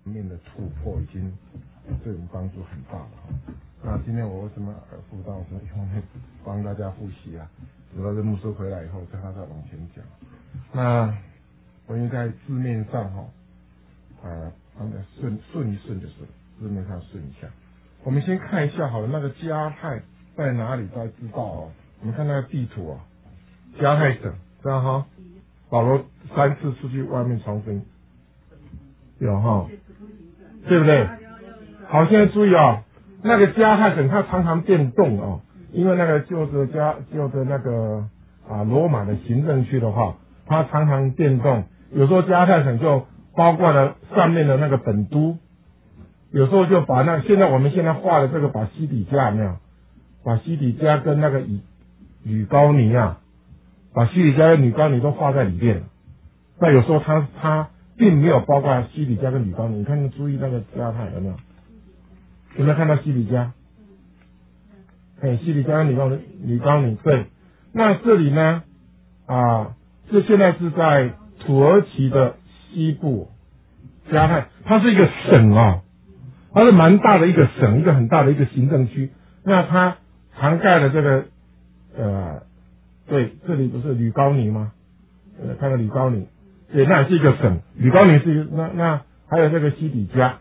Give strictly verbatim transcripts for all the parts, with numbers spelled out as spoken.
面的突破已经对我们帮助很大了哈。那今天我为什么辅导是因为帮大家复习啊？主要是牧师回来以后，叫他再往前讲。那我应该字面上哈，啊，帮他顺顺一顺就是字面上顺一下。我们先看一下好了，那个加泰在哪里？大家知道哦。我们看那个地图啊，加泰省，这样哈。保罗三次出去外面传福音，有哈，对不对？好，现在注意啊，那个加泰省它常常变动啊，因为那个旧的加旧的那个啊罗马的行政区的话，它常常变动。有时候加泰省就包括了上面的那个本都，有时候就把那现在我们现在画的这个把西底家有没有？把西底家跟那个以吕高尼啊。把西底家跟吕高尼都画在里面了，那有时候他他并没有包括西底家跟吕高尼，你看注意那个加泰有没有？有没有看到西底家？哎，西底家跟吕高尼，吕高尼对。那这里呢啊，这现在是在土耳其的西部，加泰，它是一个省啊，它是蛮大的一个省，一个很大的一个行政区。那它涵盖了这个呃。对，这里不是吕高尼吗？呃，看到吕高尼，对，那也是一个省。吕高尼是一个，那那还有这个西底家，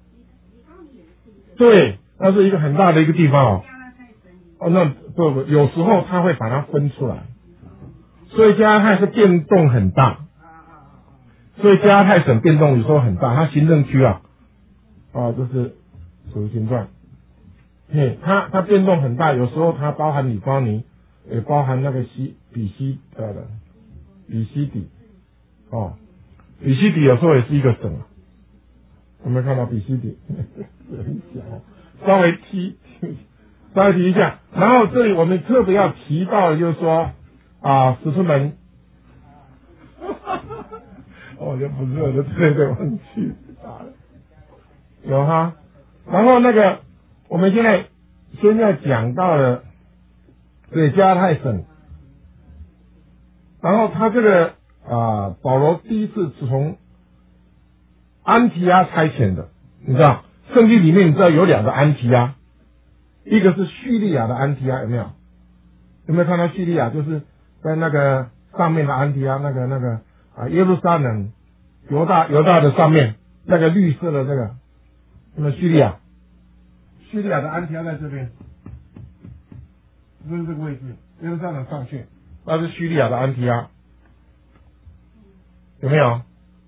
对，那是一个很大的一个地方哦。哦，那不不，有时候他会把它分出来，所以加泰是变动很大，所以加泰省变动有时候很大，它行政区啊，啊，就是属于形状，嘿，它它变动很大，有时候它包含吕高尼。也包含那个西比西呃的比西底哦，比西底有时候也是一个省，有没有看到比西底？很小，稍微提稍微提一下。然后这里我们特别要提到的就是说啊，使徒门，哦，就不是我的对对忘记有哈。然后那个我们现在现在讲到了。对，加泰省，然后他这个啊，保罗第一次是从安提阿差遣的，你知道，圣经里面你知道有两个安提阿，一个是叙利亚的安提阿，有没有？有没有看到叙利亚？就是在那个上面的安提阿，那个那个啊，耶路撒冷犹大犹大的上面那个绿色的这个，那么叙利亚，叙利亚的安提阿在这边。就是这个位置，耶路撒冷上去，那是叙利亚的安提阿，有没有？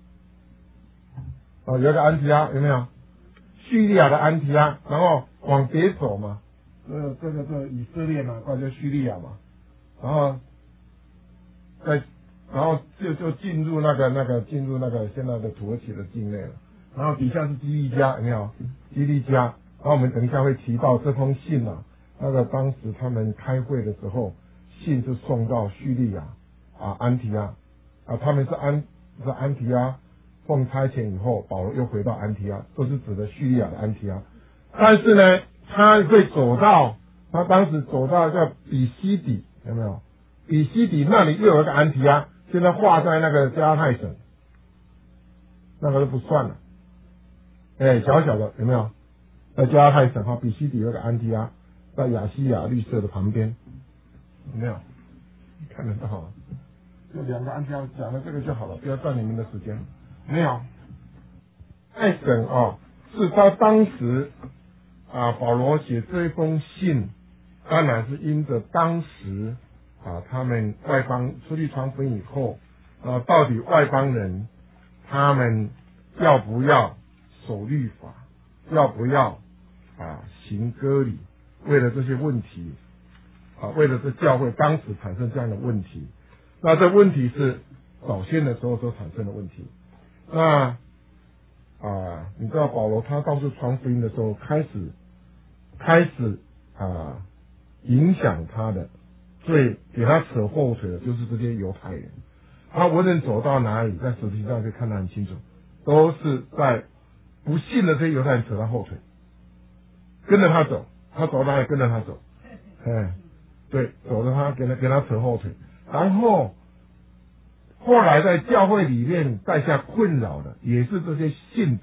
哦，有一个安提阿，有没有？叙利亚的安提阿，然后往北走嘛，这个这个这个以色列嘛，或者叙利亚嘛，然后再然后就就进入那个那个进入那个现在的土耳其的境内了，然后底下是基利家，有没有？基利家，然后我们等一下会提到这封信啊。那个当时他们开会的时候，信是送到叙利亚啊安提阿啊，他们是安是安提阿奉差遣以后，保罗又回到安提阿，都是指的叙利亚的安提阿。但是呢，他会走到他当时走到叫比西底，有没有？比西底那里又有一个安提阿，现在划在那个加泰省，那个就不算了。哎，小小的有没有？在加泰省哈，比西底有个安提阿。在亚细亚绿色的旁边，有没有看得到？就两个安提阿讲的这个就好了，不要占你们的时间。没有，爱省哦，是他当时啊，保罗写这封信，当然是因着当时啊，他们外邦出去传福音以后，啊，到底外邦人他们要不要守律法，要不要啊行割礼？为了这些问题啊，为了这教会当时产生这样的问题，那这问题是早先的时候所产生的问题。那啊，你知道保罗他到处传福音的时候，开始开始啊影响他的，最给他扯后腿的就是这些犹太人。他无论走到哪里，在实际上可以看得很清楚，都是在不信的这些犹太人扯他后腿，跟着他走。他走到哪里跟着他走，哎，对，走着他，给他给他扯后腿，然后后来在教会里面带下困扰的，也是这些信徒，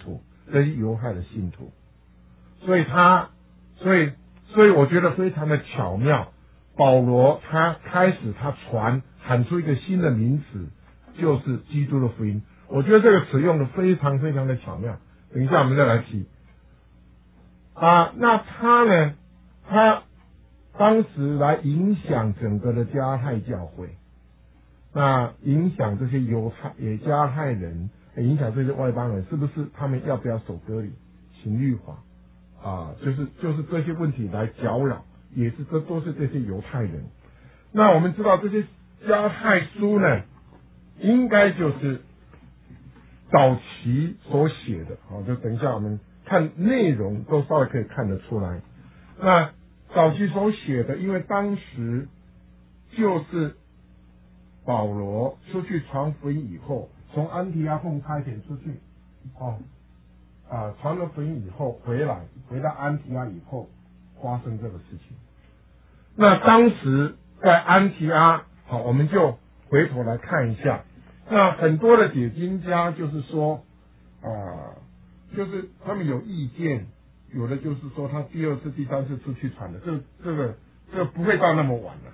这些犹太的信徒，所以他，所以，所以我觉得非常的巧妙。保罗他开始他传喊出一个新的名词，就是基督的福音。我觉得这个词用的非常非常的巧妙。等一下我们再来提啊。那他呢，他当时来影响整个的加太教会，那影响这些犹太也加太人，影响这些外邦人，是不是他们要不要守割礼、行律法啊？就是就是这些问题来搅扰，也是这都是这些犹太人。那我们知道这些加太书呢，应该就是早期所写的，好，就等一下我们看内容都稍微可以看得出来。那早期所写的，因为当时就是保罗出去传福音以后，从安提阿奉差遣出去，哦，啊，传了福音以后回来，回到安提阿以后发生这个事情。那当时在安提阿，好，我们就回头来看一下。那很多的解经家就是说，啊、呃，就是他们有意见，有的就是说他第二次、第三次出去传的，这这个这个不会到那么晚了。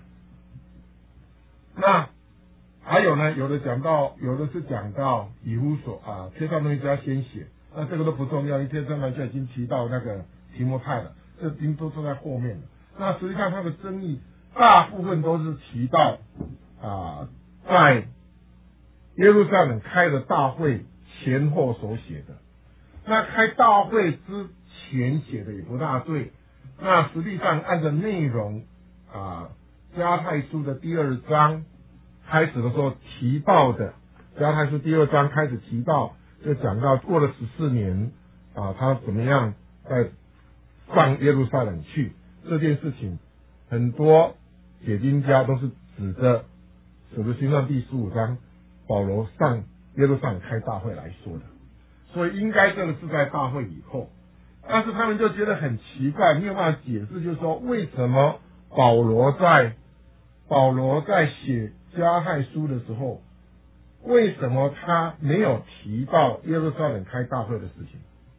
那还有呢，有的讲到，有的是讲到以弗所啊，天上东西要先写，那这个都不重要，因为天上东西已经提到那个提摩太了，这已经都坐在后面了。那实际上它的争议大部分都是提到啊，在耶路撒冷开的大会前后所写的。那开大会之前写的也不大对，那实际上按照内容啊，加太书的第二章开始的时候提到的，加太书第二章开始提到，就讲到过了十四年啊，他怎么样在上耶路撒冷去这件事情，很多解经家都是指着使徒行传第十五章保罗上耶路撒冷开大会来说的，所以应该这个是在大会以后。但是他们就觉得很奇怪，没有办法解释，就是说为什么保罗在保罗在写加太书的时候，为什么他没有提到耶路撒冷开大会的事情？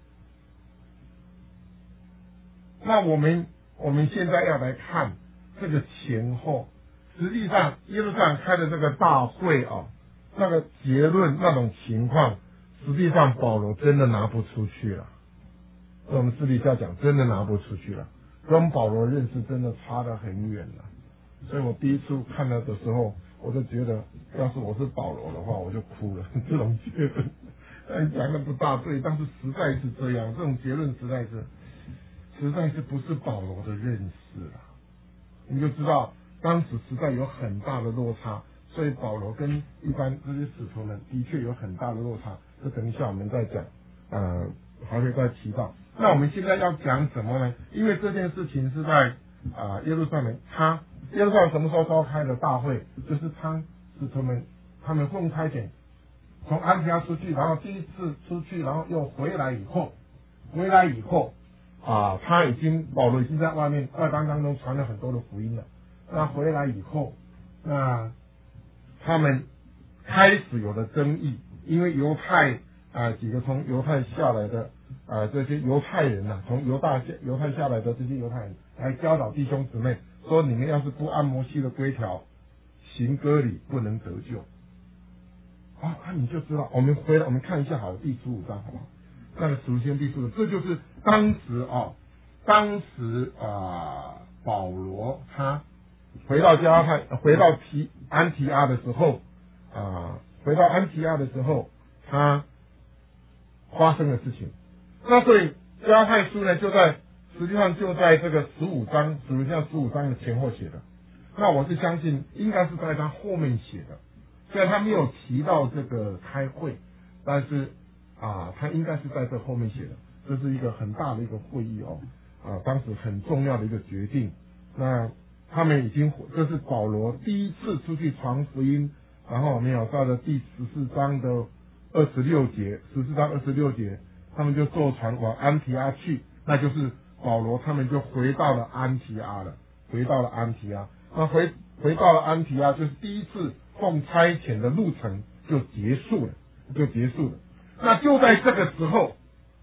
那我们我们现在要来看这个前后，实际上耶路撒冷开的这个大会啊，那个结论那种情况，实际上保罗真的拿不出去了。我们私底下讲，真的拿不出去了，跟保罗认识真的差得很远了。所以我第一次看到的时候，我就觉得，要是我是保罗的话，我就哭了。这种结论，但讲的不大对，但是实在是这样，这种结论实在是，实在是不是保罗的认识了。你就知道，当时实在有很大的落差，所以保罗跟一般这些使徒们的确有很大的落差。这等一下我们再讲，呃，还会再提到。那我们现在要讲什么呢？因为这件事情是在啊、呃、耶路撒冷，他耶路撒冷什么时候召开的大会？就是他使徒们他们奉差遣从安提阿出去，然后第一次出去，然后又回来以后，回来以后啊，他已经保罗已经在外面外邦当中传了很多的福音了。那回来以后，那他们开始有了争议，因为犹太啊、呃、几个从犹太下来的啊、呃、这些犹太人呐、啊，从犹大犹太下来的这些犹太人来教导弟兄姊妹，说你们要是不按摩西的规条行割礼，不能得救。啊，那你就知道，我们回来我们看一下好第十五章好不好？那个使徒行传第十五，这就是当时啊，当时啊保罗他回到加太回到提安提阿的时候啊，回到安提阿的时候，他发生的事情。那所以加太书呢，就在实际上就在这个十五章，使徒行传十五章的前后写的。那我是相信应该是在他后面写的，虽然他没有提到这个开会，但是啊，他应该是在这后面写的。这是一个很大的一个会议哦，啊，当时很重要的一个决定。那他们已经，这是保罗第一次出去传福音，然后我们有到了第十四章的二十六节，十四章二十六节，他们就坐船往安提阿去，那就是保罗他们就回到了安提阿了，回到了安提阿。那回回到了安提阿，就是第一次奉差遣的路程就结束了，就结束了。那就在这个时候，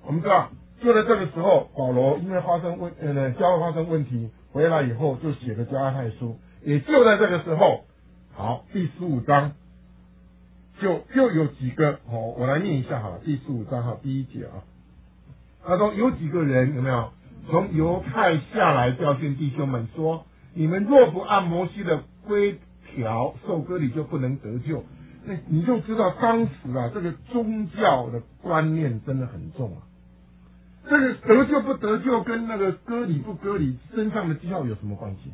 我们知道，就在这个时候，保罗因为发生问呃教会发生问题，回来以后就写了加拉太书。也就在这个时候，好，第十五章就又有几个哦，我来念一下好了，第十五章哈第一节啊，他说有几个人有没有从犹太下来教训弟兄们说，你们若不按摩西的规条受割礼，就不能得救。那你就知道当时啊，这个宗教的观念真的很重啊。这个得救不得救跟那个割礼不割礼身上的记号有什么关系？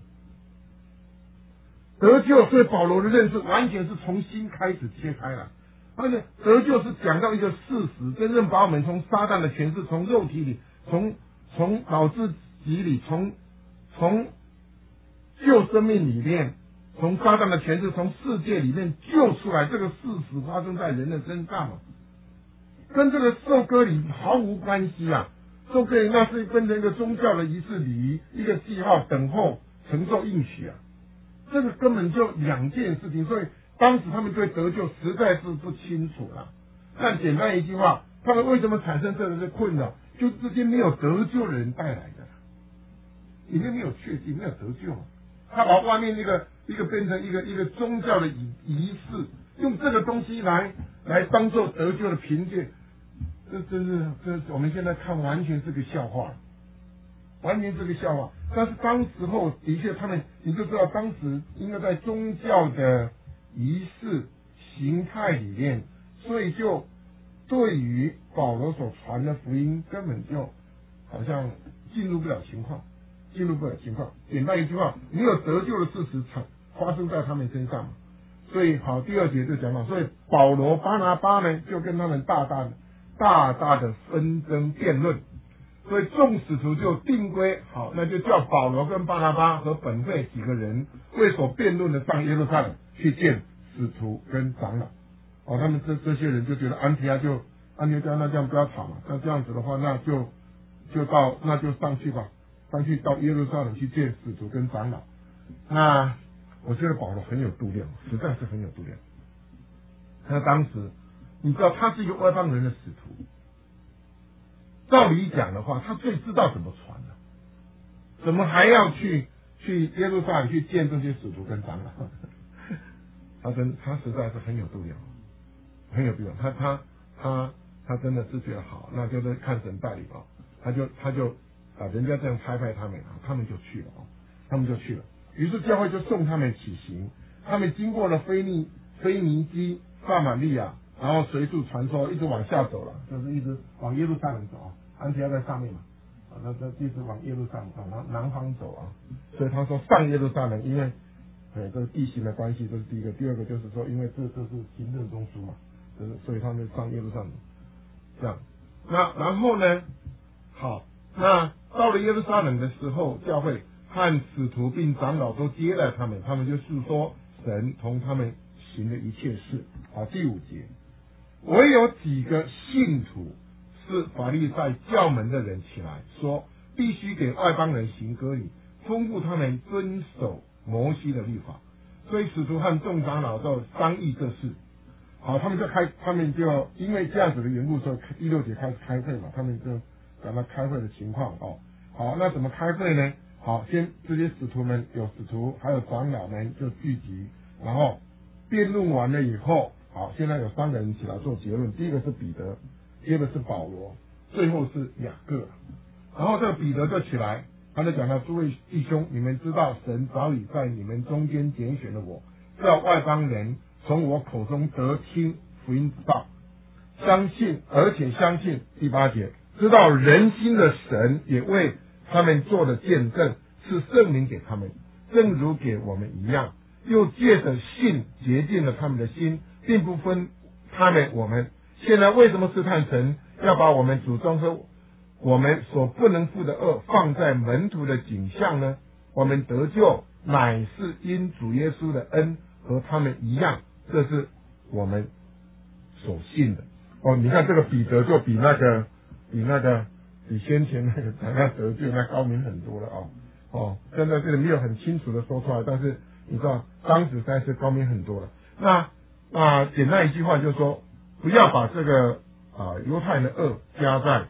得救对保罗的认识完全是从心开始切开了。而且得救是讲到一个事实，真正把我们从撒旦的权势，从肉体里，从从脑自己里，从从旧生命里面，从撒旦的权势，从世界里面救出来。这个事实发生在人的身上嘛，跟这个受割礼毫无关系啊。受割礼那是变成一个宗教的仪式礼仪，一个记号，等候承受应许啊。这个根本就两件事情，所以当时他们对得救实在是不清楚了。但简单一句话，他们为什么产生这个困扰？就这些没有得救的人带来的，里面没有确定，没有得救。他把外面那个一个变成一个一个宗教的仪仪式，用这个东西来来当做得救的凭借，这真是这我们现在看完全是个笑话。完全是个笑话，但是当时候的确，他们你就知道，当时因为在宗教的仪式形态里面，所以就对于保罗所传的福音，根本就好像进入不了情况，进入不了情况。简单一句话，没有得救的事实产发生在他们身上嘛。所以好，第二节就讲到，所以保罗巴拿巴呢，就跟他们大大的大大的纷争辩论。所以众使徒就定规，好，那就叫保罗跟巴拿巴和本会几个人为所辩论的上耶路撒冷去见使徒跟长老。哦，他们这这些人就觉得安提阿就安提阿那这样不要吵嘛，那这样子的话，那就就到那就上去吧，上去到耶路撒冷去见使徒跟长老。那我觉得保罗很有度量，实在是很有度量。那当时你知道他是一个外邦人的使徒。照理讲的话，他最知道怎么传了，怎么还要去去耶路撒冷去见这些使徒跟长老？他真他实在是很有度量，很有度量。他他他他真的是觉得好，那就是看神带领哦，他就他就啊，人家这样差派他们啊，他们就去了哦，他们就去了。于是教会就送他们起行，他们经过了腓尼腓尼基、撒玛利亚，然后随处传说，一直往下走了，就是一直往耶路撒冷走啊。安提阿在上面嘛，啊，那这一直往耶路撒冷往南方走啊，所以他说上耶路撒冷，因为呃这个地形的关系，这是第一个。第二个就是说，因为这这是行政中枢嘛，就是所以他们上耶路撒冷。这样，那然后呢，好，那到了耶路撒冷的时候，教会和使徒并长老都接待他们，他们就诉说神同他们行的一切事。好，第五节，唯有几个信徒是法利赛教门的人起来说，必须给外邦人行割礼，吩咐他们遵守摩西的律法。所以使徒和众长老都商议这事。好，他们就开，他们就因为这样子的缘故，所以第六节开始开会嘛，他们就讲到开会的情况哦。好，那怎么开会呢？好，先这些使徒们有使徒，还有长老们就聚集，然后辩论完了以后，好，现在有三个人起来做结论。第一个是彼得，第二个是保罗，最后是雅各。然后这个彼得就起来，他就讲到：诸位弟兄，你们知道神早已在你们中间拣选了我，叫外邦人从我口中得听福音之道，相信，而且相信第八节，知道人心的神也为他们做了见证，是圣灵给他们，正如给我们一样，又借着信洁净了他们的心，并不分他们我们。现在为什么试探神，要把我们祖宗和我们所不能负的恶放在门徒的景象呢？我们得救乃是因主耶稣的恩，和他们一样，这是我们所信的。哦，你看这个彼得就比那个比那个比先前那个讲要得救那高明很多了哦哦，现在这里没有很清楚的说出来，但是你知道当时实在是高明很多了。那那简单一句话就是说，不要把这个啊犹太人的恶加在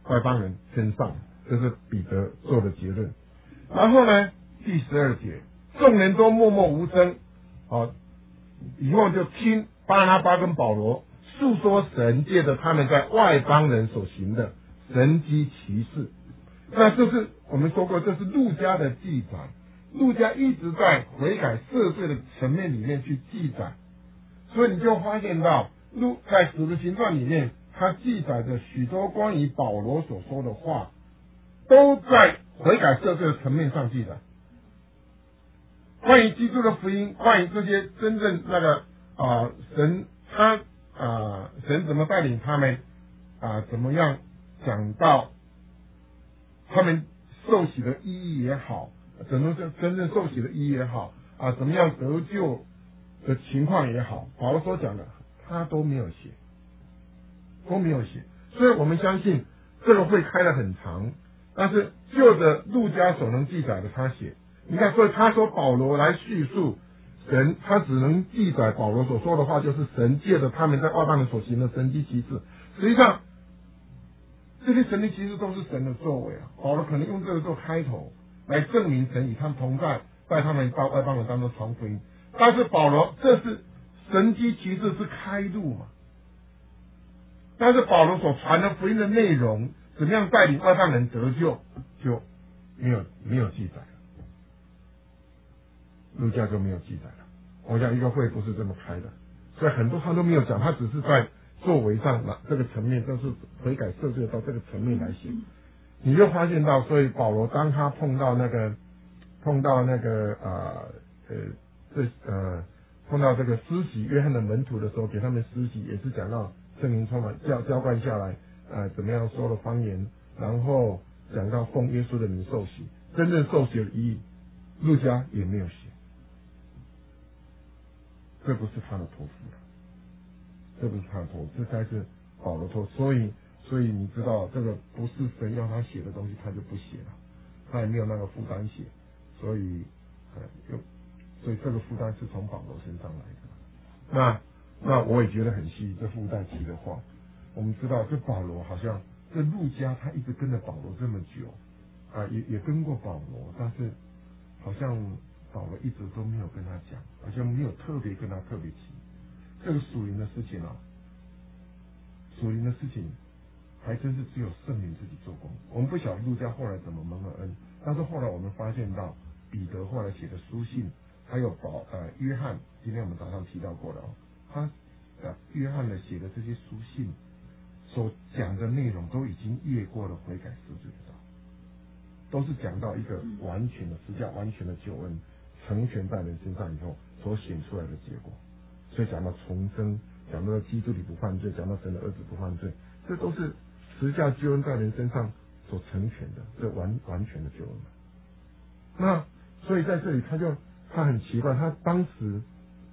外邦人身上，这是彼得做的结论。然后呢，第十二节，众人都默默无声，啊，以后就听巴拿巴跟保罗述说神借着他们在外邦人所行的神迹奇事。那这是我们说过，这是路加的记载，路加一直在悔改赦罪的层面里面去记载，所以你就发现到路在使徒行传里面，他记载着许多关于保罗所说的话，都在悔改赦罪的层面上记载。关于基督的福音，关于这些真正那个啊、呃、神他啊、呃、神怎么带领他们啊、呃、怎么样讲到他们受洗的意义也好，怎么是真正受洗的意义也好啊，怎么样得救的情况也好，保罗所讲的他都没有写，都没有写，所以我们相信这个会开得很长，但是就着路加所能记载的他写。你看，所以他说保罗来叙述神，他只能记载保罗所说的话，就是神借着他们在外邦人所行的神迹奇事。实际上，这些神迹奇事都是神的作为啊。保罗可能用这个做开头，来证明神与他们同在，带他们到外邦人当中传福音。但是保罗这是神迹奇事是开路嘛？但是保罗所传的福音的内容，怎么样带领外邦人得救，就没有没有记载了。路加就没有记载了。我想一个会不是这么开的，所以很多他都没有讲，他只是在作为上这个层面，就是悔改赦罪到这个层面来写。你就发现到，所以保罗当他碰到那个碰到那个呃呃这呃碰到这个施洗约翰的门徒的时候，给他们施洗也是讲到圣灵充满浇浇灌下来，呃怎么样说了方言，然后讲到奉耶稣的名受洗，真正受洗的意义，路加也没有写。这不是他的托付了，这不是他的托付，这才是保罗托付。所以，所以你知道，这个不是神要他写的东西，他就不写了，他也没有那个负担写。所以，呃，有，所以这个负担是从保罗身上来的。那，那我也觉得很细，这附带提的话，我们知道，这保罗好像这路加他一直跟着保罗这么久，啊，也也跟过保罗，但是好像保罗一直都没有跟他讲，好像没有特别跟他特别提这个属灵的事情啊。属灵的事情还真是只有圣灵自己做工。我们不晓得路加后来怎么蒙了恩，但是后来我们发现到彼得后来写的书信，还有保呃约翰，今天我们早上提到过了哦，他呃约翰的写的这些书信所讲的内容都已经越过了悔改赦罪的道，都是讲到一个完全的实价完全的救恩成全在人身上以后所显出来的结果。所以讲到重生，讲到基督里不犯罪，讲到神的儿子不犯罪，这都是实价救恩在人身上所成全的，这完完全的救恩。那所以在这里他就他很奇怪，他当时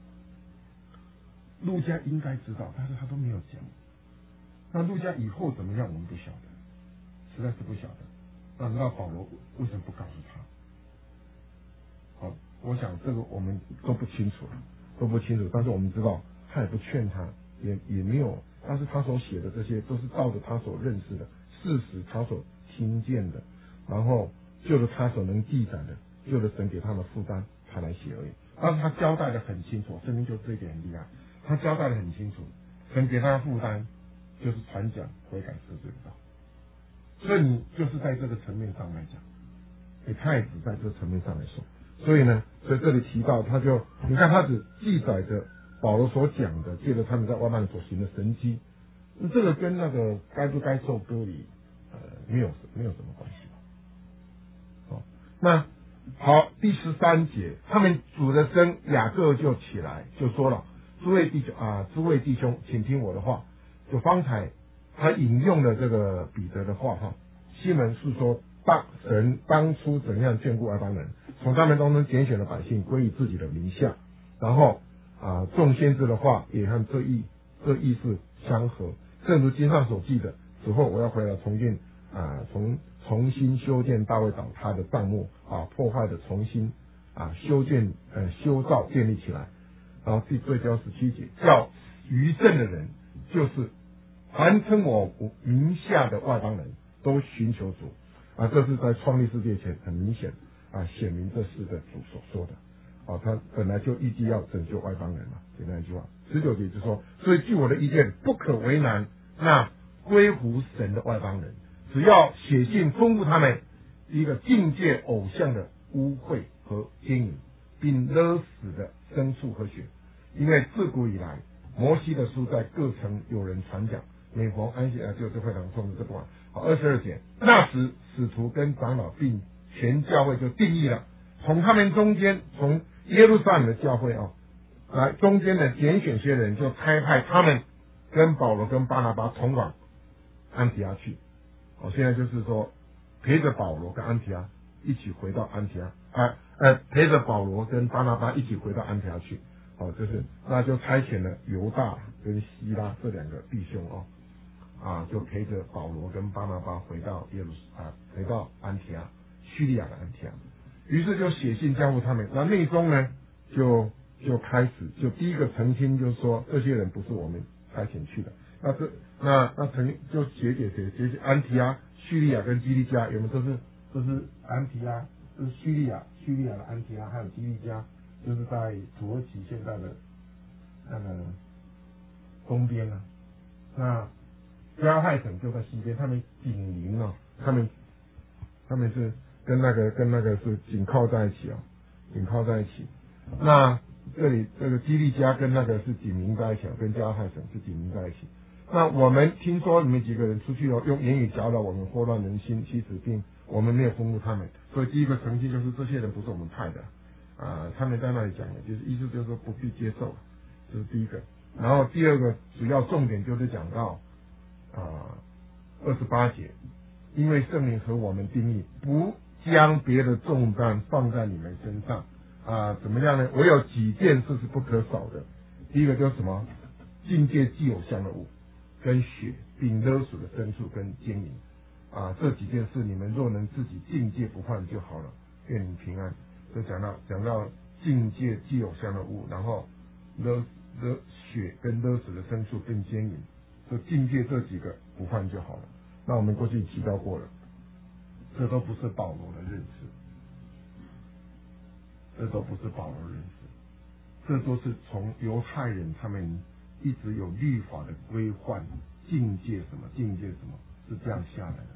路加应该知道，但是他都没有讲。那路加以后怎么样我们不晓得，实在是不晓得。那那保罗为什么不告诉他？好，我想这个我们都不清楚了，都不清楚。但是我们知道，他也不劝他，也也没有。但是他所写的这些，都是照着他所认识的事实，他所听见的，然后就着他所能记载的，就着神给他的负担，他来写而已。但是他交代的很清楚，圣经就这一点很厉害，他交代的很清楚，神给他的负担就是传讲悔改赦罪的道。所以你就是在这个层面上来讲，也他也只在这个层面上来说。所以呢，所以这里提到，他就你看，他只记载着保罗所讲的，借着他们在外邦所行的神迹，这个跟那个该不该受割礼，呃，没有没有什么关系吧？哦，那好，第十三节，他们主的声雅各就起来就说了：“诸位弟兄啊，诸位弟兄，请听我的话。”就方才他引用了这个彼得的话哈，西门是说当神当初怎样眷顾外邦人，从他们当中拣选了百姓归于自己的名下，然后啊众先知的话也和这意这意思相合，正如经上所记的，此后我要回来重建啊重重新修建大卫倒塌的帐幕啊破坏的重新啊修建呃修造建立起来。然后第最交十七节，叫余剩的人，就是凡称我名下的外邦人， 都寻求主啊，这是在创立世界前很明显啊显明这是的主所说的。啊，他本来就预计要拯救外邦人嘛，简单一句话。十九节就说，所以据我的意见，不可为难那归服神的外邦人，只要写信吩咐他们一个境界偶像的污秽和奸淫，并勒死的牲畜和血。因为自古以来，摩西的书在各城有人传讲，每逢安息啊，就是会堂创这段。好，二十二节，那时使徒跟长老并全教会就定义了，从他们中间，从耶路撒冷的教会啊，来中间的拣选些人，就差派他们跟保罗跟巴拿巴同往安提阿去。哦，现在就是说陪着保罗跟安提阿一起回到安提阿，啊呃陪着保罗跟巴拿巴一起回到安提阿去。哦，就是那就差遣了犹大跟希拉这两个弟兄哦，啊就陪着保罗跟巴拿巴回到耶路啊回到安提阿，叙利亚的安提阿。于是就写信交付他们，那内中呢就就开始就第一个澄清，就是说这些人不是我们差遣去的。那这那那曾就写给谁？写给安提阿、叙利亚跟基利加，有没有？这是这是安提阿，这是叙利亚，叙利亚的安提阿，还有基利加，就是在土耳其现在的那个东边啊。那加害省就在西边，他们紧邻啊，他们他们是跟那个跟那个是紧靠在一起啊，紧靠在一起。那这里这个基利加跟那个是紧邻在一起，跟加害省是紧邻在一起。那我们听说你们几个人出去哦，用言语搅扰我们，祸乱人心，其实并我们没有吩咐他们。所以第一个澄清就是这些人不是我们派的啊、呃，他们在那里讲的，就是意思就是说不必接受，这是第一个。然后第二个主要重点就是讲到啊二十八节，因为圣灵和我们定义，不将别的重担放在你们身上啊、呃，怎么样呢？我有几件事是不可少的。第一个就是什么？境界既偶像的物。跟血，并勒索的牲畜跟奸淫啊，这几件事你们若能自己境界不犯就好了，愿你平安。就讲到讲到境界既偶像的物，然后勒勒血跟勒索的牲畜跟奸淫，就境界这几个不犯就好了。那我们过去提到过了，这都不是保罗的认识，这都不是保罗认识，这都是从犹太人他们一直有律法的规范，境界什么境界什么是这样下来的。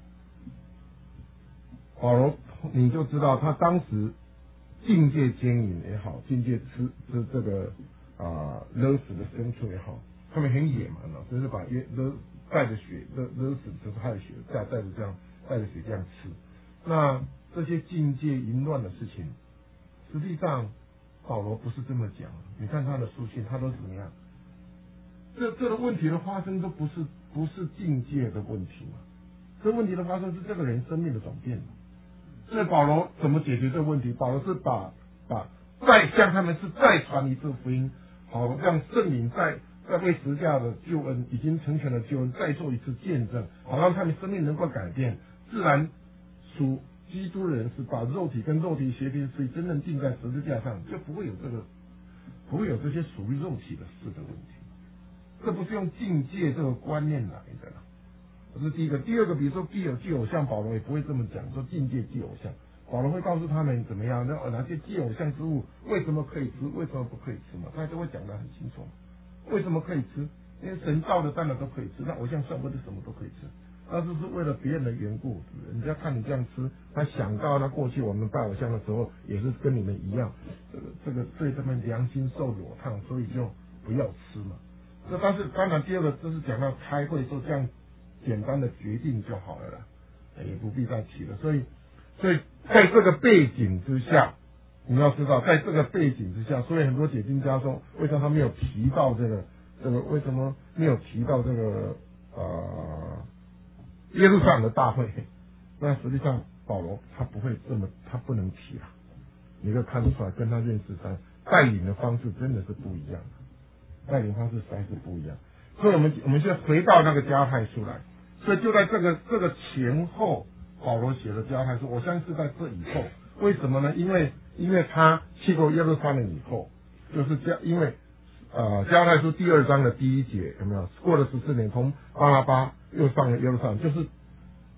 保罗你就知道他当时境界奸淫也好，境界吃吃这个啊、呃、勒死的牲畜也好，他们很野蛮了，就是把勒带着血勒勒死就是害血，带带着这样带着血这样吃。那这些境界淫乱的事情，实际上保罗不是这么讲。你看他的书信，他都怎么样？这这个问题的发生都不是不是境界的问题嘛，这问题的发生是这个人生命的转变。所以保罗怎么解决这个问题？保罗是把把再向他们是再传一次福音，好让圣灵在在为十架的救恩已经成全了救恩，再做一次见证，好让他们生命能够改变。自然属基督的人是把肉体跟肉体协定，所以真正钉在十字架上，就不会有这个不会有这些属于肉体的事的问题。这不是用境界这个观念来的啦，这是第一个。第二个，比如说既有既偶像，保罗也不会这么讲，说境界既偶像，保罗会告诉他们怎么样，那哪些既偶像之物为什么可以吃，为什么不可以吃嘛，他就会讲得很清楚。为什么可以吃？因为神造的当然都可以吃，那偶像算不是什么都可以吃，那就是为了别人的缘故。人家看你这样吃，他想到那过去我们拜偶像的时候也是跟你们一样，这个这个对他们良心受裸烫，所以就不要吃嘛。这但是当然第二个就是讲到开会说这样简单的决定就好了啦，也不必再提了。所以所以在这个背景之下，你要知道在这个背景之下，所以很多解经家说为什么他没有提到这个这个为什么没有提到这个呃耶路撒冷的大会？那实际上保罗他不会这么他不能提啊，你可以看得出来跟他认识他带领的方式真的是不一样的。带领方式实在是不一样，所以我们我们现在回到那个加泰书来，所以就在这个这个前后，保罗写的加泰书，我相信是在这以后。为什么呢？因为因为他去过耶路撒冷以后，就是加因为呃加泰书第二章的第一节有没有？过了十四年，从巴拿巴又上了耶路撒冷，就是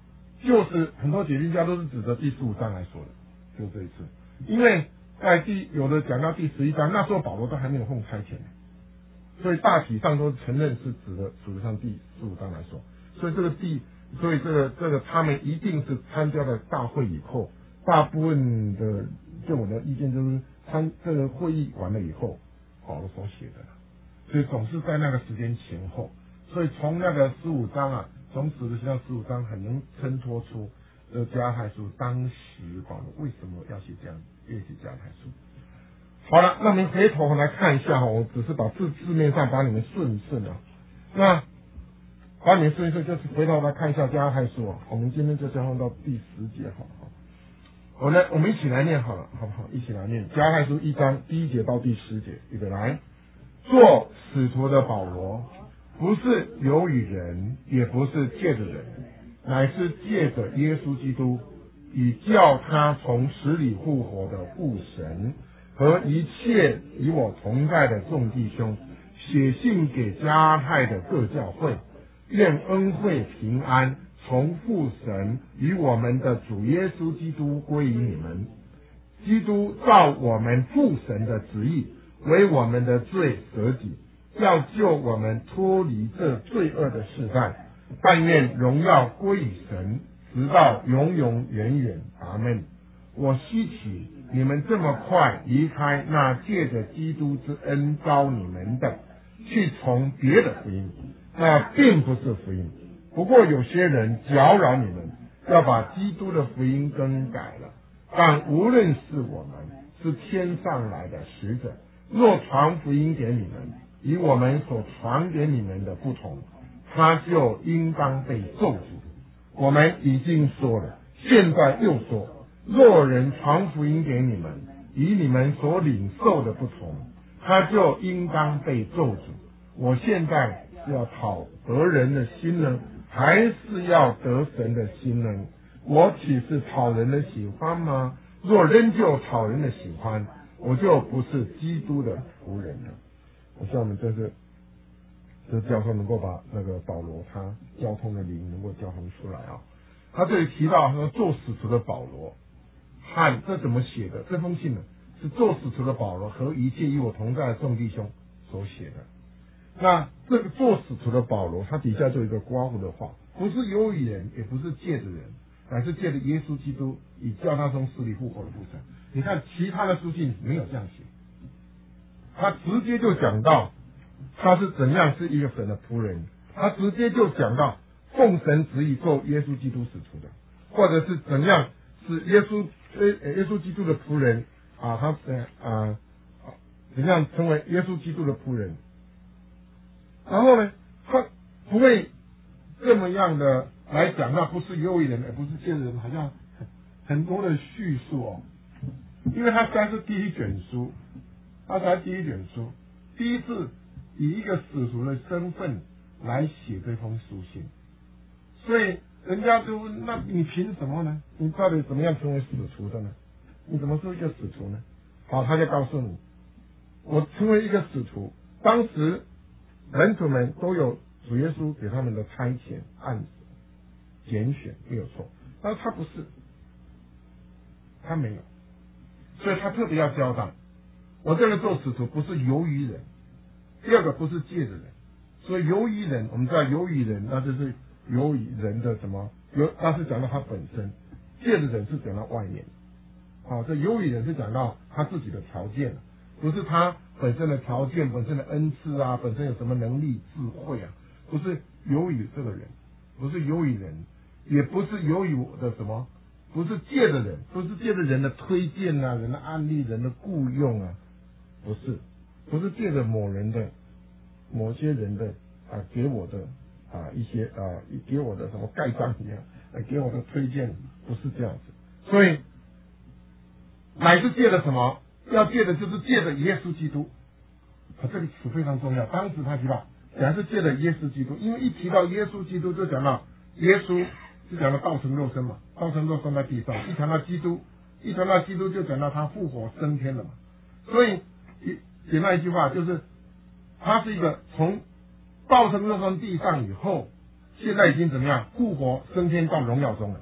就是很多解经家都是指着第十五章来说的，就这一次，因为在第有的讲到第十一章，那时候保罗都还没有奉差遣，所以大体上都承认是指的指上第十五章来说，所以这个第，所以这个这个他们一定是参加了大会以后，大部分的，就我的意见就是参这个会议完了以后，保罗所写的，所以总是在那个时间前后，所以从那个十五章啊，从使徒行传十五章很能衬托出呃加拉太书当时保罗为什么要写这样，要写加拉太书。好了，那我们回头来看一下哈，我只是把字字面上把你们顺一顺啊，那把你们顺一顺，就是回头来看一下加拉太书啊，我们今天就交换到第十节好了。我来，我们一起来念好了，好不好？一起来念加拉太书一章第一节到第十节，预备来。做使徒的保罗，不是由于人，也不是借着人，乃是借着耶稣基督，以叫他从死里复活的父神和一切与我同在的众弟兄，写信给加拉太的各教会，愿恩惠平安从父神与我们的主耶稣基督归于你们。基督照我们父神的旨意，为我们的罪舍己，要救我们脱离这罪恶的世代。但愿荣耀归于神，直到永永远远。阿们。我希奇你们这么快离开那借着基督之恩召你们的，去从别的福音，那并不是福音。不过有些人搅扰你们，要把基督的福音更改了。但无论是我们是天上来的使者，若传福音给你们，与我们所传给你们的不同，他就应当被咒诅。我们已经说了，现在又说，若人传福音给你们，与你们所领受的不同，他就应当被咒诅。我现在是要讨得人的心呢，还是要得神的心呢？我岂是讨人的喜欢吗？若仍旧讨人的喜欢，我就不是基督的仆人了。我希望我们这是这教授能够把那个保罗他交通的灵能够交通出来啊。他这里提到说做使徒的保罗，和这怎么写的？这封信呢是做使徒的保罗和一切与我同在的众弟兄所写的。那这个做使徒的保罗，他底下就有一个括弧的话，不是由于人，也不是借着人，乃是借着耶稣基督，以叫他从死里复活的父神。你看其他的书信没有这样写，他直接就讲到他是怎样是一个神的仆人，他直接就讲到奉神旨意做耶稣基督使徒的，或者是怎样是耶稣呃耶稣基督的仆人啊，他呃啊怎样成为耶稣基督的仆人。然后呢，他不会这么样的来讲，那不是由于人，而不是借着人，好像很多的叙述哦。因为他才是第一卷书，他才第一卷书，第一次以一个使徒的身份来写这封书信，所以人家就问：那你凭什么呢？你到底怎么样成为使徒的呢？你怎么是一个使徒呢？好，他就告诉你，我成为一个使徒，当时门徒们都有主耶稣给他们的差遣、按拣选，没有错。但是他不是，他没有，所以他特别要交代，我这个做使徒不是由于人，第二个不是借着人，所以由于人，我们知道由于人，那就是由于人的什么？由那是讲到他本身，借着人是讲到外面。好，这由于人是讲到他自己的条件，不是他本身的条件、本身的恩赐啊，本身有什么能力、智慧啊，不是由于这个人，不是由于人，也不是由于我的什么，不是借着人，不是借着人的推荐啊、人的案例、人的雇用啊，不是，不是借着某人的、某些人的啊给我的啊一些啊给我的什么盖章一样，啊给我的推荐，不是这样子，所以乃是借着什么？要借的就是借着耶稣基督，啊，这个词非常重要。当时他提到讲是借着耶稣基督，因为一提到耶稣基督就讲到耶稣是讲到道成肉身嘛，道成肉身在地上，一谈到基督，一谈到基督就讲到他复活升天了嘛。所以简单一句话就是，他是一个从道成肉身地上以后，现在已经怎么样复活升天到荣耀中了。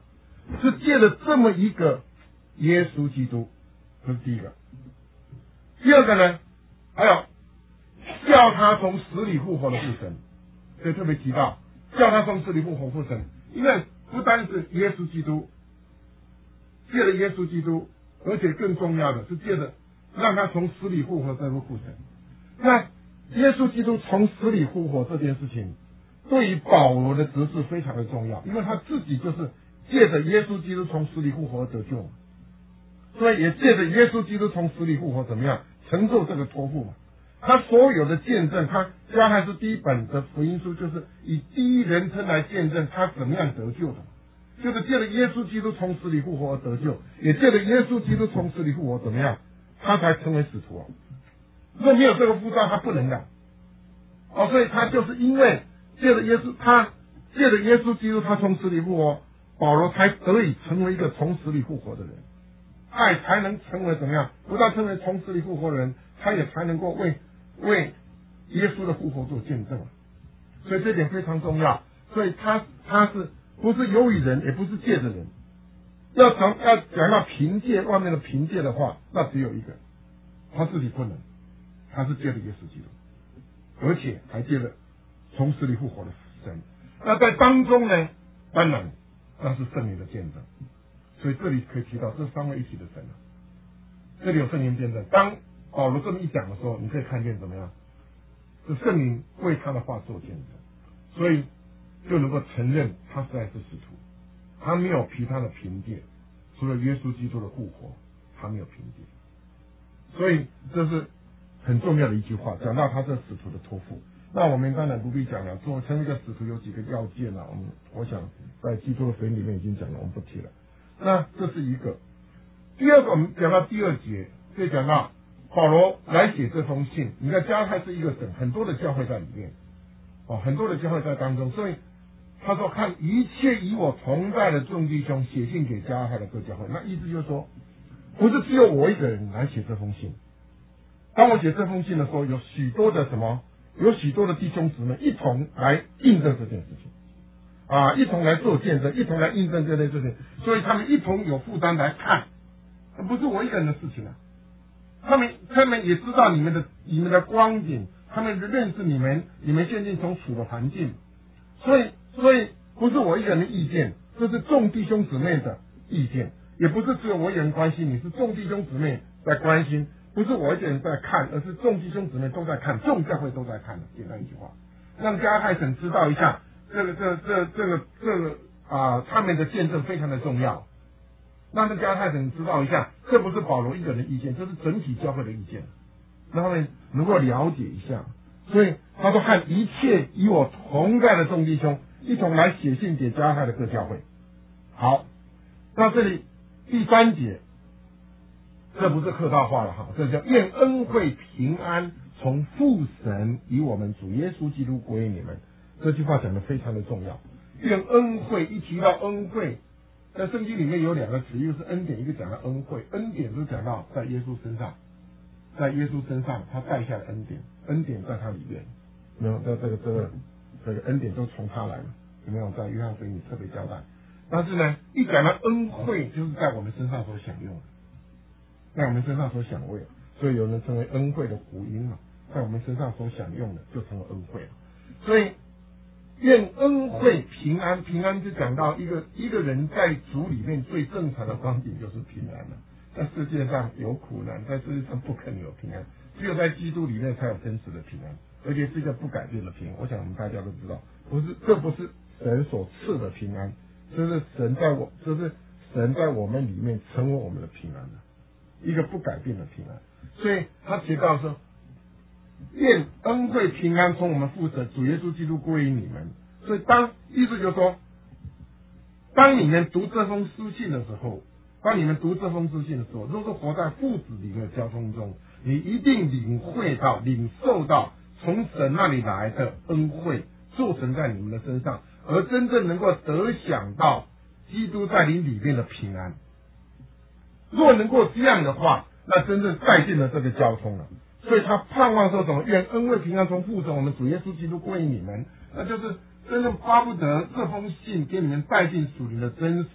是借着这么一个耶稣基督，这是第一个。第二个呢，还有叫他从死里复活的父神，所以特别提到叫他从死里复活父神，因为不单是耶稣基督，借着耶稣基督，而且更重要的是借着让他从死里复活这位父神。那耶稣基督从死里复活这件事情，对于保罗的职事非常的重要，因为他自己就是借着耶稣基督从死里复活而得救嘛，所以也借着耶稣基督从死里复活怎么样成就这个托付嘛。他所有的见证，他加还是第一本的福音书，就是以第一人称来见证他怎么样得救的，就是借着耶稣基督从死里复活而得救，也借着耶稣基督从死里复活怎么样，他才成为使徒哦。如果没有这个护照，他不能的哦，所以他就是因为借着耶稣，他借着耶稣基督，他从死里复活，保罗才得以成为一个从死里复活的人，他也才能成为怎么样？不但成为从死里复活的人，他也才能够为为耶稣的复活做见证。所以这点非常重要。所以他他是不是由于人，也不是借着人。要讲要讲到凭借外面的凭借的话，那只有一个，他自己不能，他是借着耶稣基督，而且还借着从死里复活的神。那在当中呢，当然那是圣灵的见证。所以这里可以提到这三位一体的神啊，这里有圣灵见证。当保罗这么一讲的时候，你可以看见怎么样？是圣灵为他的话做见证，所以就能够承认他实在是使徒，他没有其他的凭借，除了耶稣基督的复活，他没有凭借。所以这是很重要的一句话，讲到他这使徒的托付。那我们当然不必讲了，做成一个使徒有几个要件啊，我们我想在基督的福音里面已经讲了，我们不提了。那这是一个。第二个，我们讲到第二节，就讲到保罗来写这封信。你看加拉太是一个省，很多的教会在里面，哦，很多的教会在当中，所以他说看一切与我同在的众弟兄写信给加拉太的各教会，那意思就是说，不是只有我一个人来写这封信。当我写这封信的时候，有许多的什么，有许多的弟兄姊妹一同来印证这件事情。啊，一同来做见证，一同来印证这类事情，所以他们一同有负担来看，不是我一个人的事情啊。他们他们也知道你们的你们的光景，他们认识你们你们现今所处的环境，所以所以不是我一个人的意见，这是众弟兄姊妹的意见，也不是只有我一个人关心你，是众弟兄姊妹在关心，不是我一个人在看，而是众弟兄姊妹都在看，众教会都在看的。简单一句话，让加拉太省知道一下。这个这这这个这个啊、呃，他们的见证非常的重要。让大家太省知道一下，这不是保罗一个人的意见，这是整体教会的意见，让他们能够了解一下。所以他说和一切与我同在的众弟兄一同来写信给加拉太的各教会。好，那这里第三节，这不是客套话了哈，这叫愿恩惠平安从父神与我们主耶稣基督归于你们。这句话讲的非常的重要。愿恩惠，一提到恩惠，在圣经里面有两个词，一个是恩典，一个讲到恩惠。恩典是讲到在耶稣身上，在耶稣身上他带下的恩典，恩典在他里面，没有？这这个这个这个恩典都从他来了，有没有？在约翰福音里特别交代。但是呢，一讲到恩惠，就是在我们身上所享用的，在我们身上所享用的，所以有人称为恩惠的福音嘛，在我们身上所享用的就成了恩惠了。所以愿恩惠平安，平安就讲到一个一个人在主里面最正常的光景就是平安了。在世界上有苦难，在世界上不可能有平安，只有在基督里面才有真实的平安，而且是一个不改变的平安。我想我们大家都知道，不是这不是神所赐的平安，这是神在我，这是神在我们里面成为我们的平安的，一个不改变的平安。所以他提到说，愿恩惠平安从我们父神主耶稣基督归于你们。所以当意思就是说，当你们读这封书信的时候，当你们读这封书信的时候，如果活在父子里面的交通中，你一定领会到、领受到从神那里来的恩惠做成在你们的身上，而真正能够得享到基督在你里面的平安。如果能够这样的话，那真正带进了这个交通了。所以他盼望说什么？愿恩惠平安从父神我们主耶稣基督归于你们，那就是真正巴不得这封信给你们带进属灵的真实，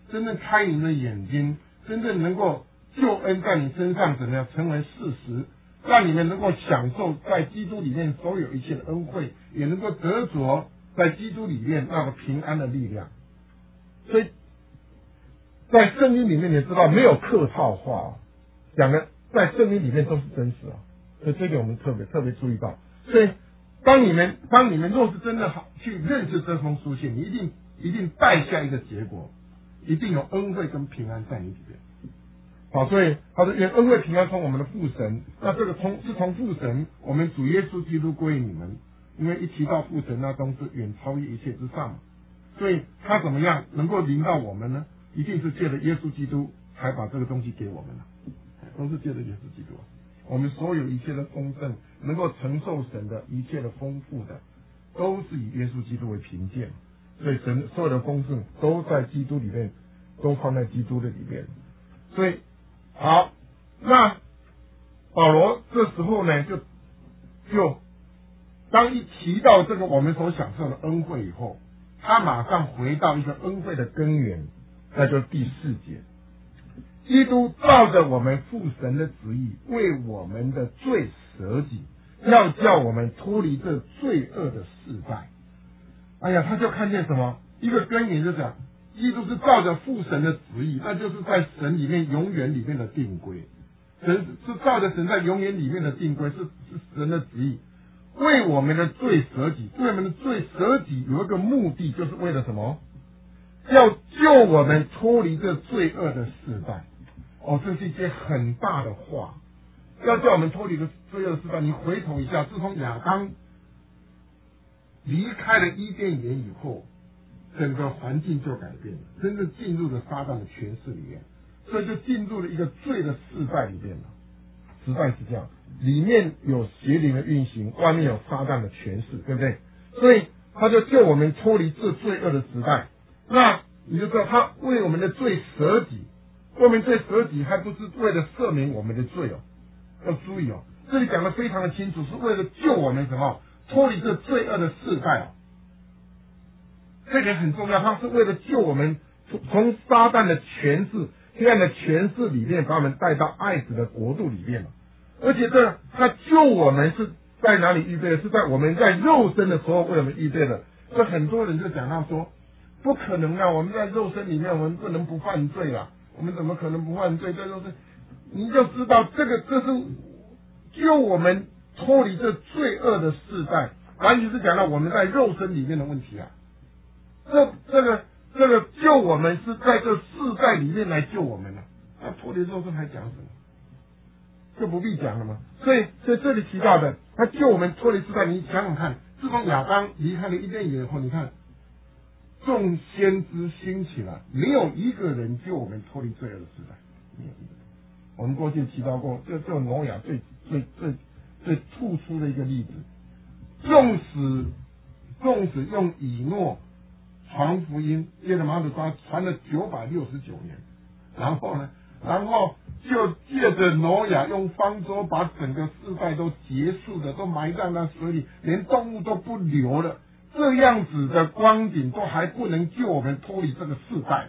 真正开你的眼睛，真正能够救恩在你身上怎么样成为事实，让你们能够享受在基督里面所有一切的恩惠，也能够得着在基督里面那个平安的力量。所以在圣经里面你知道没有客套话，讲的在圣经里面都是真实啊，所以这点我们特别特别注意到。所以当你们当你们若是真的好去认识这封书信，你一定一定带下一个结果，一定有恩惠跟平安在你里面。好，所以他说愿恩惠平安从我们的父神，那这个从是从父神我们主耶稣基督归你们，因为一提到父神那东西远超越一切之上嘛，所以他怎么样能够临到我们呢？一定是借着耶稣基督才把这个东西给我们了，都是借着耶稣基督。我们所有一切的丰盛，能够承受神的一切的丰富的，都是以耶稣基督为凭借，所以神所有的丰盛都在基督里面，都放在基督的里面。所以好，那保罗这时候呢，就就当一提到这个我们所享受的恩惠以后，他马上回到一个恩惠的根源，那就是第四节。基督照着我们父神的旨意，为我们的罪舍己，要叫我们脱离这罪恶的世代。哎呀，他就看见什么？一个根源就讲，基督是照着父神的旨意，那就是在神里面永远里面的定规。神是照着神在永远里面的定规，是是神的旨意，为我们的罪舍己。为我们的罪舍己有一个目的，就是为了什么？要救我们脱离这罪恶的世代。哦，这是一件很大的话，要叫我们脱离的罪恶的世代。你回头一下，自从亚当离开了伊甸园以后，整个环境就改变了，真正进入了撒旦的权势里面，所以就进入了一个罪的世代里面了。时代是这样，里面有邪灵的运行，外面有撒旦的权势，对不对？所以他就救我们脱离这罪恶的时代。那你就知道，他为我们的罪舍己。为我们罪舍己，还不是为了赦免我们的罪哦，要注意哦，这里讲的非常的清楚，是为了救我们什么？脱离这罪恶的世代哦，这点很重要，他是为了救我们从撒旦的权势、黑暗的权势里面，把我们带到爱子的国度里面了。而且这他救我们是在哪里预备的？是在我们在肉身的时候为我们预备的。所以很多人就讲到说，不可能啊，我们在肉身里面，我们不能不犯罪啊。我们怎么可能不犯罪？这就是你就知道，这个这是救我们脱离这罪恶的世代，完全是讲到我们在肉身里面的问题啊。这这个这个救我们是在这世代里面来救我们的，那脱离肉身还讲什么？就不必讲了嘛。所以所以这里提到的，他救我们脱离世代，你想想看，自从亚当离开了伊甸园以后，你看。众先知兴起来，没有一个人救我们脱离罪恶的时代，没有一个人。我们过去提到过，这就挪亚最最最最突出的一个例子。纵使纵使用以诺传福音，接着马可说传了九百六十九年，然后呢，然后就借着挪亚用方舟把整个世代都结束的，都埋在那水里，连动物都不留了。这样子的光景都还不能救我们脱离这个世代，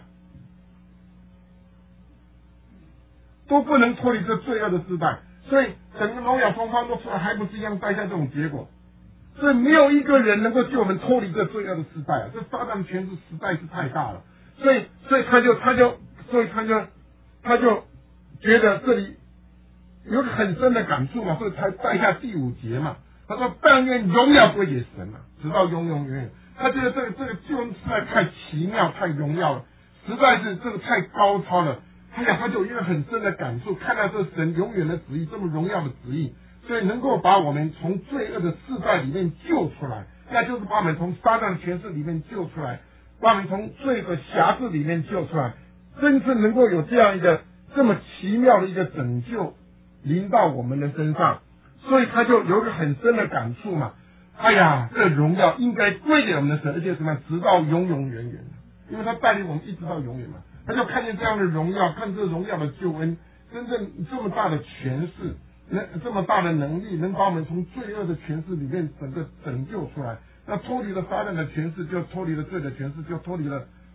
都不能脱离这罪恶的世代，所以整个挪亚从方舟出来，还不是一样带下这种结果？所以没有一个人能够救我们脱离这罪恶的世代啊！这撒旦权势实在是太大了，所以所以他就他就所以他就他就觉得这里有很深的感触嘛，所以才带下第五节嘛。他说：“但愿荣耀归给神啊，直到永永远远。”他觉得这个这个救恩实在太奇妙、太荣耀了，实在是这个太高超了。哎呀，他就有一个很深的感触，看到这神永远的旨意，这么荣耀的旨意，所以能够把我们从罪恶的世代里面救出来，那就是把我们从撒旦权势里面救出来，把我们从罪的辖制里面救出来，真正能够有这样一个这么奇妙的一个拯救临到我们的身上。所以他就有一个很深的感触嘛，哎呀，这荣耀应该归给我们的神，而且什么，直到永永远远，因为他带领我们一直到永远嘛。他就看见这样的荣耀，看这荣耀的救恩，真正这么大的权势，能这么大的能力，能把我们从罪恶的权势里面整个拯救出来。那脱离了撒旦的权势，就脱离了罪的权势，就脱离了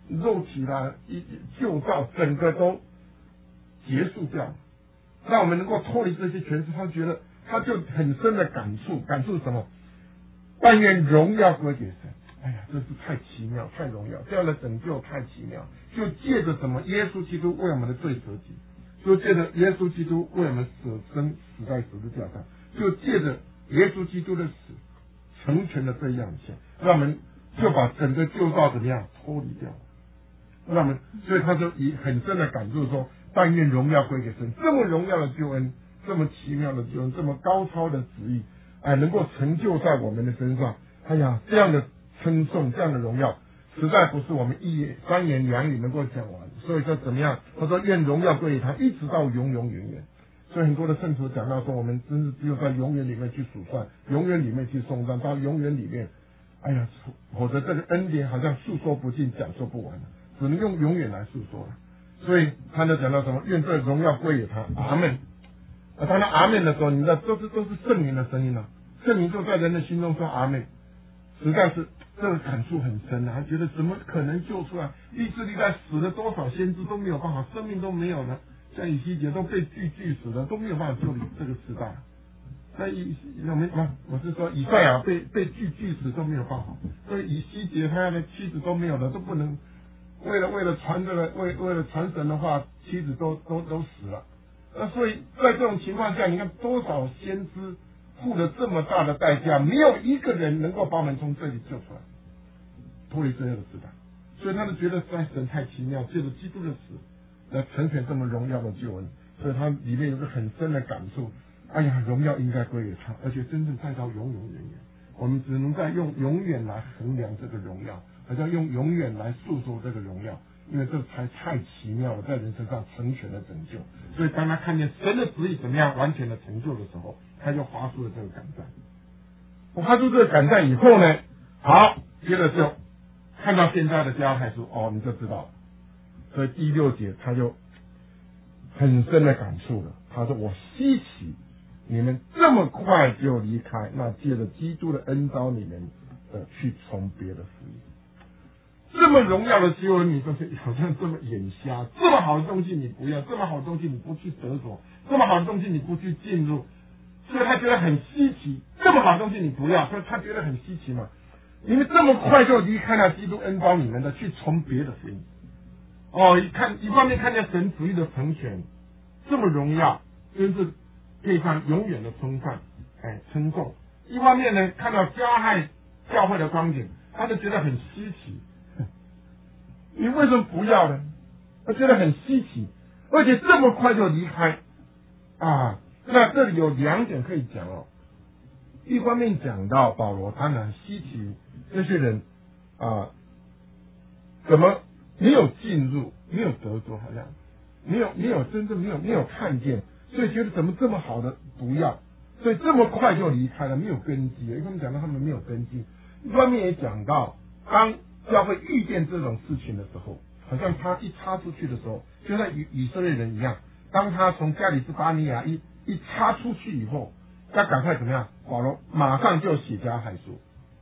肉体啦、一旧造，整个都结束掉了。让我们能够脱离这些权势，他觉得他就很深的感触，感触什么？但愿荣耀归给神。哎呀，这是太奇妙，太荣耀，这样的拯救太奇妙。就借着什么？耶稣基督为我们的罪舍己，就借着耶稣基督为我们舍身死在十字架上，就借着耶稣基督的死，成全了这样一切，让我们就把整个旧造怎么样脱离掉。那么，所以他就以很深的感触说：但愿荣耀归给神。这么荣耀的救恩，这么奇妙的救恩，这么高超的旨意，哎，能够成就在我们的身上。哎呀，这样的称颂，这样的荣耀，实在不是我们一言三言两语能够讲完。所以说怎么样？他说愿荣耀归于他，一直到永永远远。所以很多的圣徒讲到说，我们真是只有在永远里面去数算，永远里面去颂赞，到永远里面，哎呀，否则这个恩典好像诉说不尽，讲说不完了，只能用永远来诉说了。所以他就讲到什么？愿这荣耀归于他，阿门。啊，当他阿门的时候，你知道，都是都是圣灵的声音啊，圣灵就在人的心中说阿门。实在是这个感触很深啊，他觉得怎么可能救出来？历世历代死了多少先知都没有办法，生命都没有了，像以西结都被锯锯死了，都没有办法救这个时代。那以我们啊，我是说以赛亚被被锯锯死都没有办法，所以以西结他的妻子都没有了，都不能为了为了传这个为为了传神的话，妻子都都都死了。那所以在这种情况下，你看多少先知付了这么大的代价，没有一个人能够把我们从这里救出来，脱离这样的时代。所以他就觉得在神太奇妙，借着基督的死来成全这么荣耀的救恩。所以他里面有个很深的感触，哎呀，荣耀应该归给他，而且真正带到永永远远。我们只能在用永远来衡量这个荣耀，好像用永远来诉说这个荣耀，因为这才太奇妙了，在人身上成全了拯救。所以当他看见神的旨意怎么样完全的成就的时候，他就发出了这个感赞。我发出这个感赞以后呢，好，接着就看到现在的加拉太书，哦，你就知道了。所以第六节他就很深的感触了，他说：“我稀奇你们这么快就离开，那借着基督的恩召你们呃去从别的福音。这么荣耀的救恩，你说是好像这么眼瞎，这么好的东西你不要，这么好的东西你不去得着，这么好的东西你不去进入，所以他觉得很稀奇。这么好的东西你不要，所以他觉得很稀奇嘛。你们这么快就离开了基督恩召你们的，去从别的福音。哦，一看一方面看见神旨意的成全，这么荣耀，真是配上永远的称赞，哎，称颂。一方面呢，看到加害教会的光景，他就觉得很稀奇。你为什么不要呢？他觉得很稀奇，而且这么快就离开啊！那这里有两点可以讲哦。一方面讲到保罗他很稀奇，这些人啊，怎么没有进入，没有得着，好像没有没有真正没有没有看见，所以觉得怎么这么好的不要，所以这么快就离开了，没有根基。一方面讲到他们没有根基，一方面也讲到当教会遇见这种事情的时候，好像他一插出去的时候，就像以以色列人一样，当他从加里斯巴尼亚一一插出去以后，要赶快怎么样？保罗马上就写加拉太书，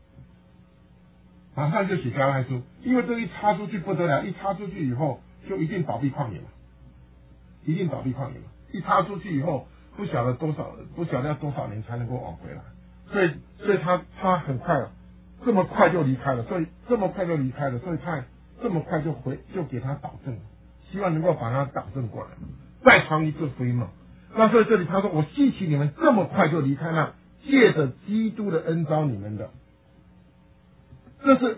马上就写加拉太书，因为这一插出去不得了，一插出去以后就一定倒闭旷野了，一定倒闭旷野了。一插出去以后，不晓得多少，不晓得要多少年才能够挽回来，所以，所以他他很快了。这么快就离开了，所以这么快就离开了，所以他这么快就回，就给他导正了，希望能够把他导正过来，再传一次福音嘛。那所以这里他说：“我稀奇你们这么快就离开那借着基督的恩召你们的，这是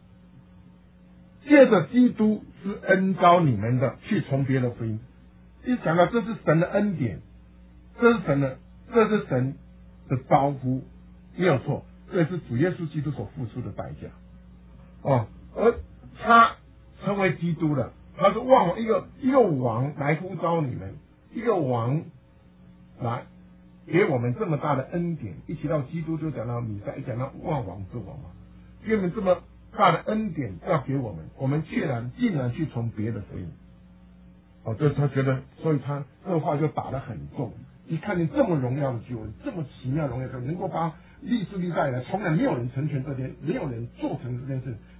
借着基督是恩召你们的，去从别的福音。”一讲到这是神的恩典，这是神的，这是神的招呼，没有错。这是主耶稣基督所付出的代价，哦，而他成为基督了，他是望一个一个王来呼召你们，一个王来给我们这么大的恩典。一提到基督，就讲到弥赛，一讲到万王之王嘛，给我们这么大的恩典要给我们，我们却然竟然去从别的福音，哦，就是他觉得，所以他这话就打得很重。一看见这么荣耀的救恩，这么奇妙荣耀的救恩，能够把历世历代以来从来没有人成全这件，没有人做成这件事，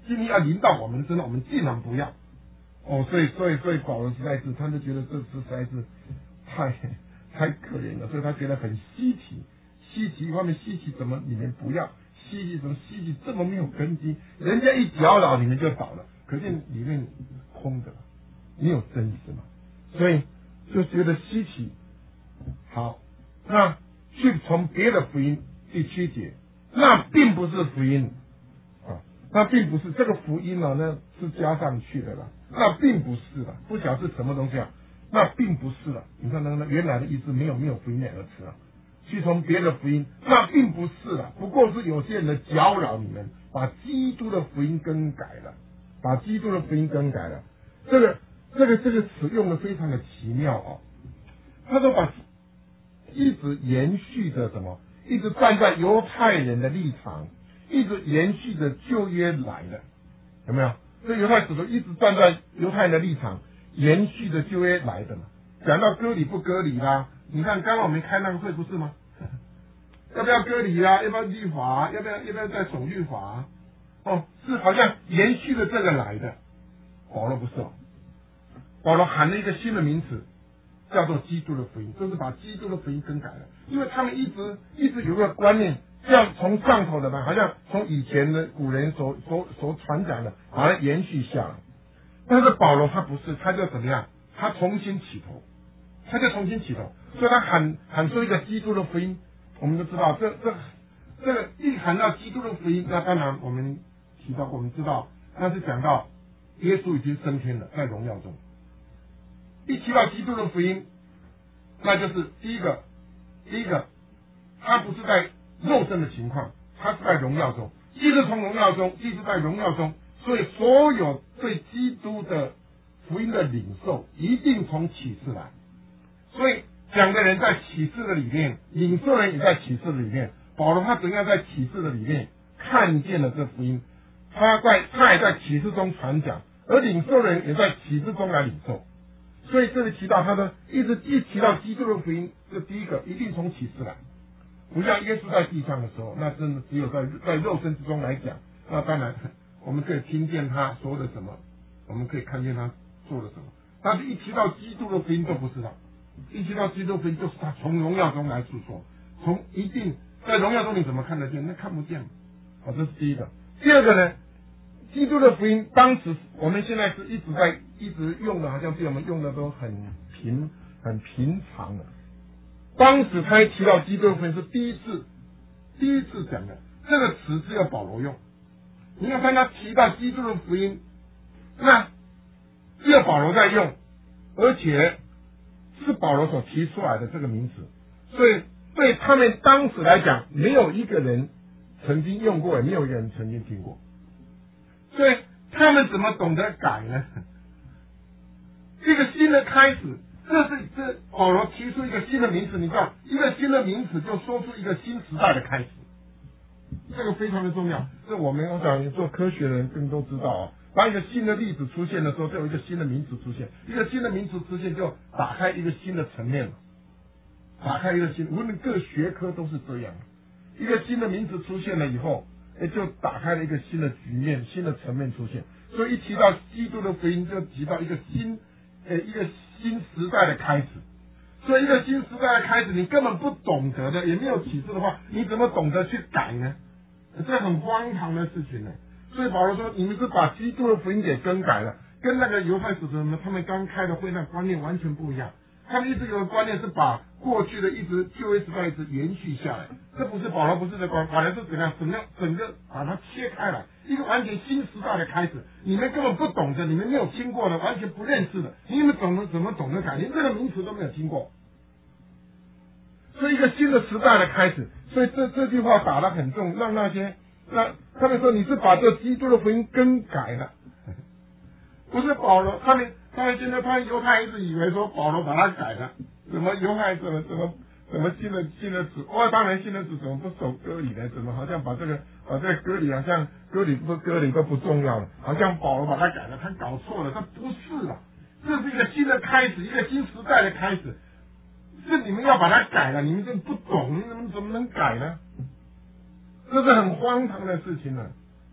心意要临到我们身上，我们竟然不要。哦，所以所以所以保罗实在是，他就觉得这这实在是太太可怜了，所以他觉得很稀奇，稀奇一方面稀奇怎么你们不要，稀奇怎么稀奇这么没有根基，人家一搅扰你们就倒了，可见里面空的，没有真实嘛，所以就觉得稀奇。好，那去从别的福音第七节，那并不是福音啊，那并不是这个福音呢，那是加上去的了。那并不是了，不晓得是什么东西啊？那并不是了。你看那个原来的意思没有没有福音两个词啊，去从别的福音，那并不是了。不过是有些人的搅扰你们，把基督的福音更改了，把基督的福音更改了。这个这个这个词用的非常的奇妙哦。他说把一直延续着什么？一直站在犹太人的立场，一直延续着旧约来的，有没有？这犹太使徒一直站在犹太人的立场，延续着旧约来的嘛。讲到割礼不割礼啦，你看刚刚我们开那个会不是吗？要不要割礼啊？要不要律法啊？要不要要不要再守律法啊？哦，是好像延续着这个来的。保罗不是哦，保罗喊了一个新的名词，叫做基督的福音，就是把基督的福音更改了，因为他们一直一直有个观念。这样从上头的嘛，好像从以前的古人所所所传讲的，好像延续下来。但是保罗他不是，他就怎么样？他重新起头，他就重新起头，所以他喊喊出一个基督的福音。我们都知道，这这这个一喊到基督的福音，那当然我们提到，我们知道那是讲到耶稣已经升天了，在荣耀中。一提到基督的福音，那就是第一个，第一个，他不是在肉身的情况，他是在荣耀中，既是从荣耀中，既是在荣耀中，所以所有对基督的福音的领受，一定从启示来。所以讲的人在启示的里面，领受人也在启示的里面。保罗他怎样在启示的里面看见了这福音，他在他也在启示中传讲，而领受人也在启示中来领受。所以这里提到他的一直一提到基督的福音，这第一个一定从启示来。不像耶稣在地上的时候，那真的只有在在肉身之中来讲，那当然我们可以听见他说的什么，我们可以看见他做了什么。但是一提到基督的福音都不知道，一提到基督的福音就是他从荣耀中来诉说，从一定在荣耀中你怎么看得见？那看不见。好，这是第一个。第二个呢，基督的福音当时我们现在是一直在一直用的，好像对我们用的都很平很平常的。当时他提到基督的福音是第一次，第一次讲的这个词只有保罗用。你要看他提到基督的福音，那只有保罗在用，而且是保罗所提出来的这个名词，所以对他们当时来讲，没有一个人曾经用过，也没有一个人曾经听过，所以他们怎么懂得改呢？这个新的开始。这是这保罗提出一个新的名词，你知道，一个新的名词就说出一个新时代的开始，这个非常的重要。这我们我想做科学的人更都知道啊。当一个新的例子出现的时候，就有一个新的名词出现，一个新的名词出现就打开一个新的层面了，打开一个新，无论各学科都是这样。一个新的名词出现了以后，哎，就打开了一个新的局面、新的层面出现。所以一提到基督的福音，就提到一个新，呃，一个。新时代的开始，所以一个新时代的开始，你根本不懂得的，也没有启示的话，你怎么懂得去改呢？这很荒唐的事情呢。所以保罗说，你们是把基督的福音给更改了，跟那个犹太使徒们他们刚开的会那观念完全不一样。他们一直有个观念是把过去的一直旧约时代一直延续下来，这不是保罗不是的观，反而是怎样，整个整个把它切开来，一个完全新时代的开始。你们根本不懂的，你们没有听过的，完全不认识的，你们怎么怎么懂得改？连这个名词都没有听过，所以一个新的时代的开始。所以这这句话打得很重，让那些那他们说你是把这基督的福音更改了，不是保罗他们。他们现在，他犹太一直以为说保罗把它改了，怎么犹太怎么怎么怎么新的新的旨？哦，当然新的旨怎么不守割礼呢？怎么好像把这个把这个割礼好像割礼不割礼都不重要了？好像保罗把它改了，他搞错了，他不是了，这是一个新的开始，一个新时代的开始，是你们要把它改了，你们这不懂，你们怎么能改呢？这是很荒唐的事情呢。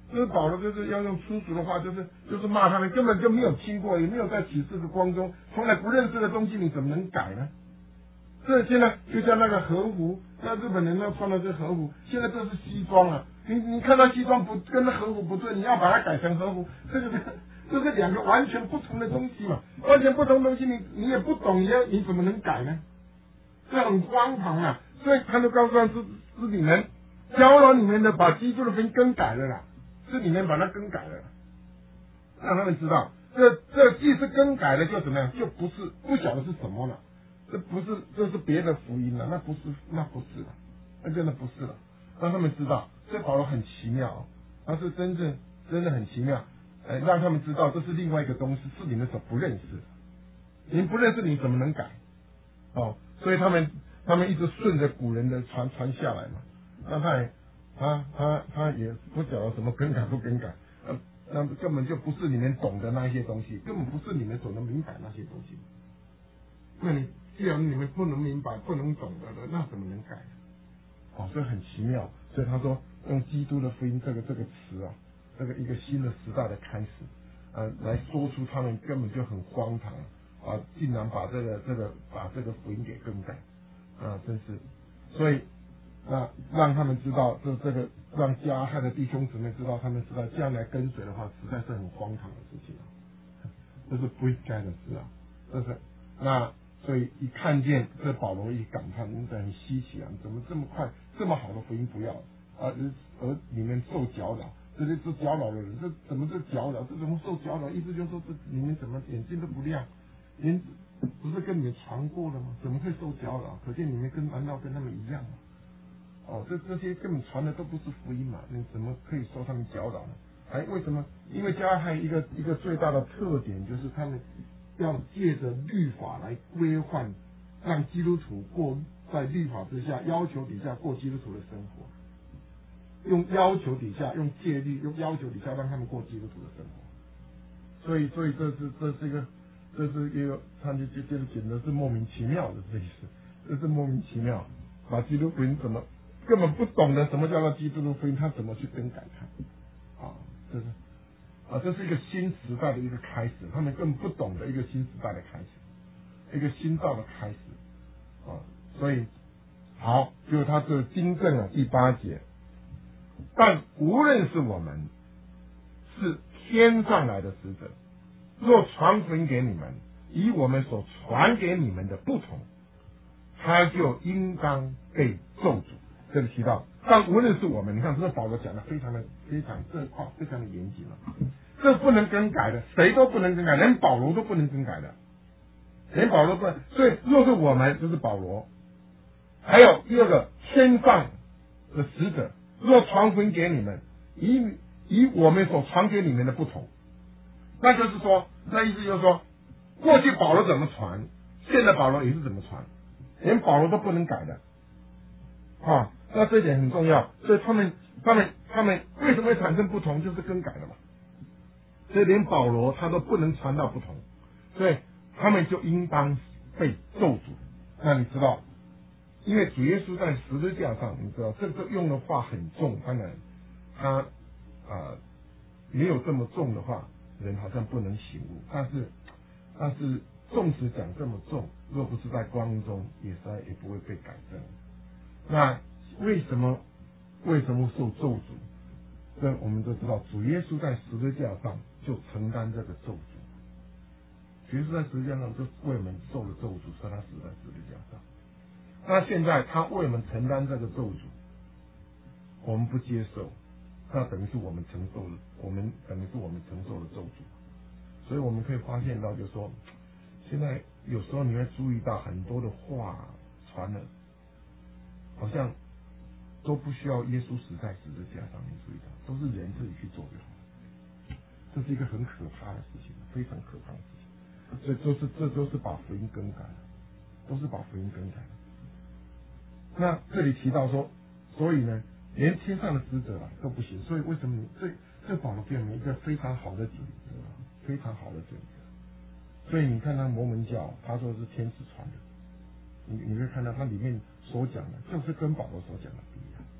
就是保罗就是要用粗俗的话，就是就是骂他们，根本就没有听过，也没有在启示的光中，从来不认识的东西，你怎么能改呢？这现在就像那个和服，那日本人那穿的是和服，现在这是西装啊。你你看到西装不跟那和服不对，你要把它改成和服，这个这是两个完全不同的东西嘛，完全不同的东西，你你也不懂，你要你怎么能改呢？这很荒唐啊！所以他就告诉他是是你们教导你们的，把基督的福音更改了啦，是你们把它更改了啦，让他们知道，这这既是更改了，就怎么样，就不是不晓得是什么了。这不是，这是别的福音了，那不是，那不是了，那真的不是了。让他们知道，这保罗很奇妙，他是真正真的很奇妙，呃，让他们知道这是另外一个东西，是你们所不认识的。你们不认识，你怎么能改？哦，所以他们他们一直顺着古人的传传下来嘛。那他也他他他也不晓得什么更改不更改，呃，那根本就不是你们懂的那一些东西，根本不是你们所能明白那些东西。那你既然你们不能明白、不能懂得的，那怎么能改？哦，这很奇妙。所以他说，用基督的福音这个这个词啊，这个一个新的时代的开始，呃，来说出他们根本就很荒唐啊，竟然把这个这个把这个福音给更改啊，真是。所以那让他们知道，这这个让加害的弟兄姊妹知道，他们知道这样来跟随的话，实在是很荒唐的事情啊，这是不应该的事啊，这是。那所以一看见这保罗一感叹，真的很稀奇啊！怎么这么快这么好的福音不要，而而你们受搅扰，这些是搅扰的人，这怎么是搅扰？这怎么受搅扰？意思就是说，这你们怎么眼睛都不亮？眼不是跟你们传过了吗？怎么会受搅扰？可见你们跟难道跟他们一样吗？哦，这这些根本传的都不是福音嘛，你怎么可以说他们搅扰呢？哎，为什么？因为加害一个一个最大的特点就是他们要借着律法来规范，让基督徒过在律法之下要求底下过基督徒的生活，用要求底下用戒律用要求底下让他们过基督徒的生活。所以，所以这是这是一个这是一个他就就就简直是莫名其妙的这意思，这是莫名其妙，把基督福音怎么根本不懂得什么叫做基督的福音，他怎么去更改它？啊，这是。啊，这是一个新时代的一个开始，他们更不懂的一个新时代的开始，一个新造的开始啊，所以好，就他这订正了第八节，但无论是我们是天上来的使者，若传福音给你们，与我们所传给你们的不同，他就应当被咒诅。这里提到，但无论是我们，你看这保罗讲的非常的非常这话非常的严谨了，这不能更改的，谁都不能更改，连保罗都不能更改的，连保罗都不能。所以若是我们，就是保罗，还有第二个天上的使者，若传福音给你们，与与我们所传给你们的不同，那就是说，那意思就是说，过去保罗怎么传，现在保罗也是怎么传，连保罗都不能改的啊。那这一点很重要，所以他们他们他们为什么会产生不同，就是更改了嘛。所以连保罗他都不能传到不同，所以他们就应当被咒诅。那你知道，因为主耶稣在十字架上，你知道这个用的话很重，当然他啊、呃、没有这么重的话，人好像不能醒悟。但是但是纵使讲这么重，若不是在光中，也是也不会被改正。那为什么为什么受咒诅？这我们都知道，主耶稣在十字架上就承担这个咒诅。主耶稣在十字架上就为我们受了咒诅，所以他死在十字架上。那现在他为我们承担这个咒诅，我们不接受，那等于是我们承受了，我们等于是我们承受了咒诅。所以我们可以发现到，就是说，现在有时候你会注意到很多的话传了，好像都不需要耶稣死在十字架上，你注意到，都是人自己去做就好。这是一个很可怕的事情，非常可怕的事情。所以都是这都是把福音更改了，都是把福音更改了。那这里提到说，所以呢，连天上的使者啊都不行。所以为什么你这这保罗给我们一个非常好的警则，非常好的准则。所以你看他摩门教，他说是天使传的，你你会看到他里面所讲的，就是跟保罗所讲的不一样。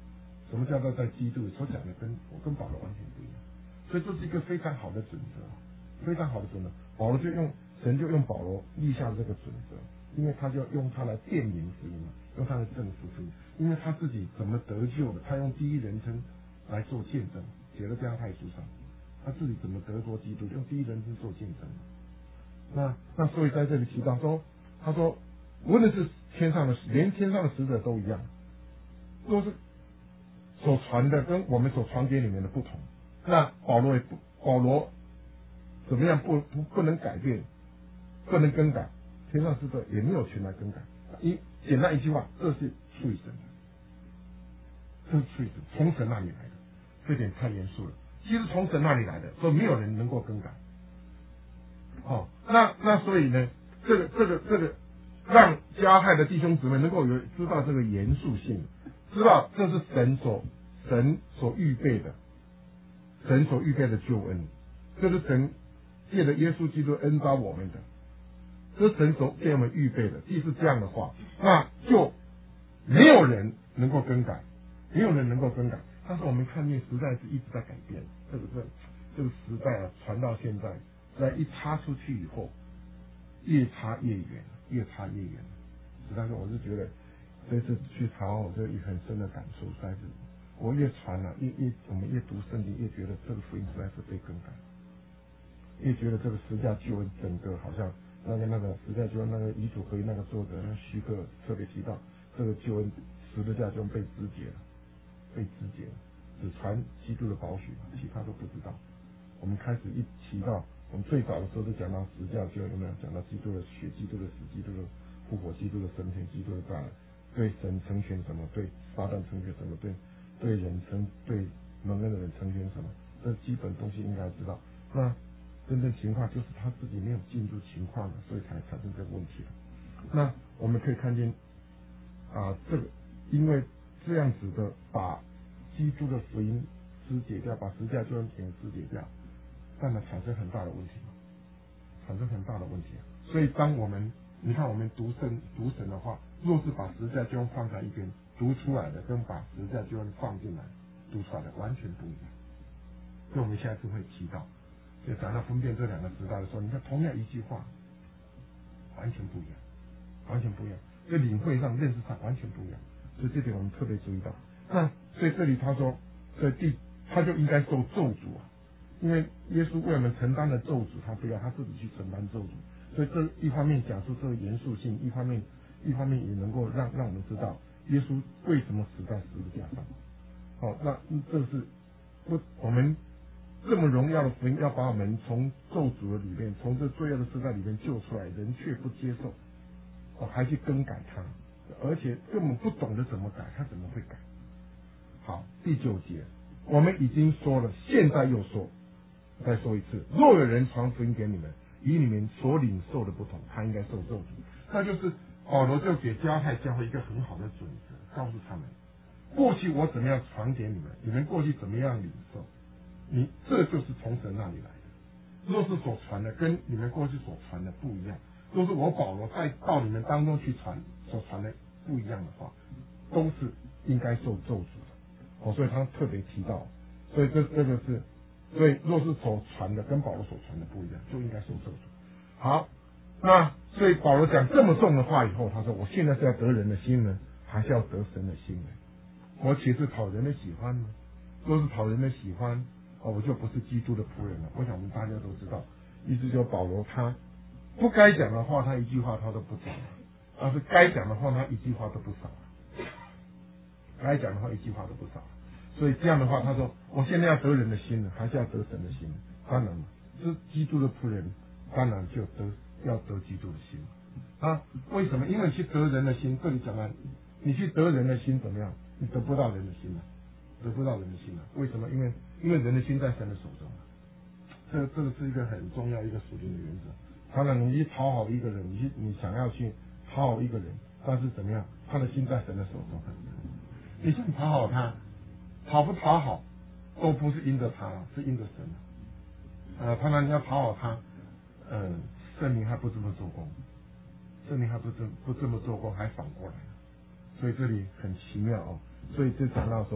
什么叫做在基督里所讲的跟我跟保罗完全不一样？所以这是一个非常好的准则，非常好的准则。保罗就用神就用保罗立下这个准则，因为他就用他来辨明福音嘛，用他来证实福音。因为他自己怎么得救的，他用第一人称来做见证，写了加拉太书上，他自己怎么得着基督，用第一人称做见证。那那所以在这里提到说，他说无论是天上的，连天上的使者都一样，都是所传的跟我们所传给你们的不同。那保罗也不，保罗怎么样不不不能改变，不能更改，天上使者也没有权来更改。一简单一句话，这是出于神的，这是出于神，从神那里来的，这点太严肃了。其实从神那里来的，所以没有人能够更改。哦，那那所以呢，这个这个这个，让加害的弟兄姊妹能够有知道这个严肃性，知道这是神所神所预备的，神所预备的救恩，这是神借着耶稣基督恩召我们的，这是神所给我们预备的。既是这样的话，那就没有人能够更改，没有人能够更改。但是我们看见时代是一直在改变，这个这这个时代啊，传到现在。在一插出去以后，越插越远，越插越远。实在是，我是觉得这次去查，我就有很深的感受。实在是，我越传了、啊，越越我们越读圣经，越觉得这个福音实在是被更改，越觉得这个十架救恩整个好像那个那个十架救恩那个遗嘱合一那个作者那徐克特别提到，这个救恩十字架救恩被肢解了，被肢解了，只传基督的宝血，其他都不知道。我们开始一提到。我们最早的时候就讲到十架救恩，有没有讲到基督的血、基督的死、基督的复活、基督的升天、基督的再来，对神成全什么，对撒旦成全什么，对对人成对蒙恩的人成全什么，这基本东西应该知道。那真正情况就是他自己没有进入情况了，所以才产生这个问题了。那我们可以看见啊，这个因为这样子的把基督的福音肢解掉，把十架救恩给肢解掉。但呢，产生很大的问题，产生很大的问题。所以，当我们你看我们读圣读神的话，若是把十字架救恩放在一边，读出来的跟把十字架救恩放进来读出来的完全不一样。所以我们下次会提到，就讲到分辨这两个时代的时候，你看同样一句话，完全不一样，完全不一样。在领会上、认识上完全不一样。所以这点我们特别注意到。那所以这里他说，所以第他就应该受咒诅啊。因为耶稣为我们承担了咒诅，他不要他自己去承担咒诅，所以这一方面讲出这个严肃性，一方面一方面也能够让让我们知道耶稣为什么死在十字架上。好、哦，那这是不我们这么荣耀的福音，要把我们从咒诅的里面，从这罪恶的时代里面救出来，人却不接受，哦，还去更改它，而且根本不懂得怎么改，他怎么会改？好，第九节，我们已经说了，现在又说。再说一次，若有人传福音给你们，与你们所领受的不同，他应该受咒诅。那就是保罗就给加太教会一个很好的准则，告诉他们，过去我怎么样传给你们，你们过去怎么样领受，你这就是从神那里来的。若是所传的跟你们过去所传的不一样，若是我保罗再到你们当中去传所传的不一样的话，都是应该受咒诅的。哦，所以他特别提到，所以这这个是。所以，若是所传的跟保罗所传的不一样，就应该受咒诅。好，那所以保罗讲这么重的话以后，他说：“我现在是要得人的心呢，还是要得神的心呢？我岂是讨人的喜欢呢？若是讨人的喜欢，哦，我就不是基督的仆人了。”我想我们大家都知道，意思就是保罗他不该讲的话，他一句话他都不讲；但是该讲的话，他一句话都不少；该讲的话，一句话都不少。所以这样的话，他说：“我现在要得人的心呢，还是要得神的心？当然了，是基督的仆人，当然就得要得基督的心啊。为什么？因为去得人的心，这里讲了，你去得人的心怎么样？你得不到人的心了，得不到人的心了。为什么？因为因为人的心在神的手中。这这个是一个很重要一个属灵的原则。当然，你去讨好一个人，你去你想要去讨好一个人，但是怎么样？他的心在神的手中。你想讨好他。”讨不讨好，都不是因着他，是因着神。呃，当然你要讨好他，呃，圣灵还不这么做工，圣灵还不这不这么做工，还反过来了。所以这里很奇妙哦。所以就讲到说，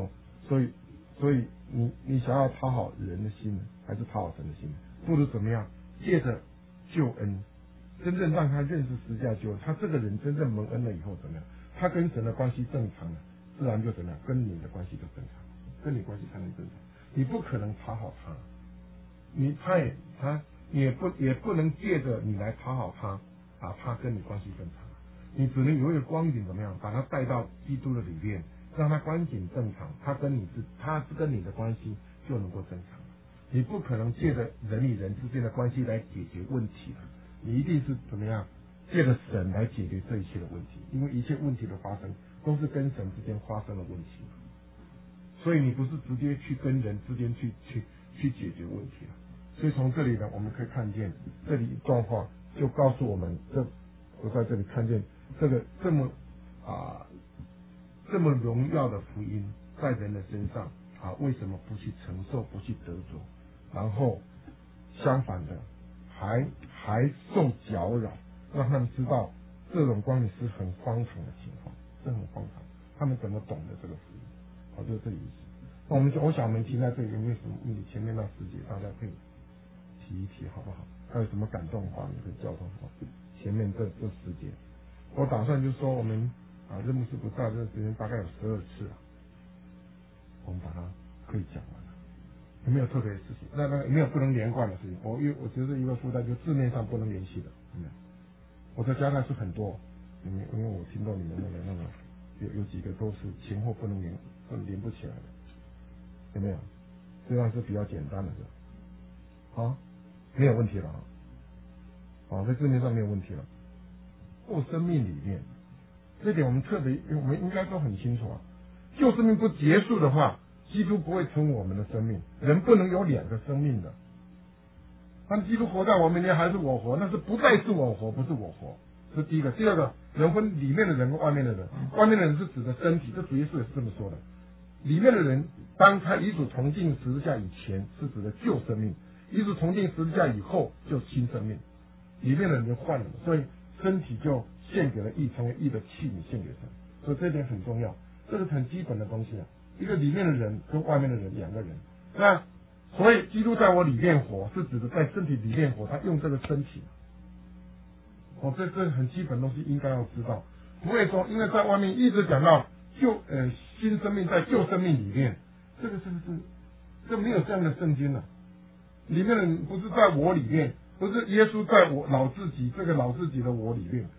所以，所以你你想要讨好人的心呢，还是讨好神的心呢？不如怎么样？借着救恩，真正让他认识十字架救恩，他这个人真正蒙恩了以后怎么样？他跟神的关系正常了，自然就怎么样？跟你的关系就正常，跟你关系才能正常。你不可能讨好他，你他也他也不也不能借着你来讨好他，啊，他跟你关系正常。你只能有一个光景怎么样？把他带到基督的里面，让他光景正常，他跟你是他是跟你的关系就能够正常。你不可能借着人与人之间的关系来解决问题的，你一定是怎么样？借着神来解决这一切的问题，因为一切问题的发生都是跟神之间发生的问题，所以你不是直接去跟人之间去去去解决问题了。所以从这里呢，我们可以看见这里一段话就告诉我们，这我在这里看见这个这么啊这么荣耀的福音在人的身上啊，为什么不去承受，不去得着？然后相反的，还还受搅扰，让他们知道这种观念是很荒唐的情况，这很荒唐。他们怎么懂得这个福音？好，就是这个意思。那我们就我想我们停在这里，有没有什么问题？前面那十节大家可以提一提，好不好？还有什么感动话你可以交通好？前面这这十节，我打算就说我们啊，任牧师不在这个时间大概有十二次啊，我们把它可以讲完了。有没有特别的事情？那那没有不能连贯的事情。我因为我觉得一个附带就字面上不能联系的，有没有？我的加代是很多，因为因为我听到你们那个那个有有几个都是前后不能连不连不起来的，有没有？这样是比较简单的，是吧？好，没有问题了啊。好，在字面上没有问题了。旧生命里面，这点我们特别，我们应该都很清楚啊。旧生命不结束的话，基督不会成为我们的生命。人不能有两个生命的。当基督活在我们里面，还是我活，那是不再是我活，不是我活。这是第一个。第二个，人分里面的人跟外面的人。外面的人是指的身体，这主耶稣也是这么说的。里面的人，当他与主同进十字架以前，是指的旧生命；与主同进十字架以后，就是新生命。里面的人就换了，所以身体就献给了义，成为义的器皿献给神。所以这点很重要，这是很基本的东西啊。一个里面的人跟外面的人两个人，那所以基督在我里面活，是指的在身体里面活，他用这个身体。哦，这这很基本东西应该要知道，不会说因为在外面一直讲到旧呃新生命在旧生命里面，这个是不是这没有这样的圣经了？里面的人不是在我里面，不是耶稣在我老自己这个老自己的我里面，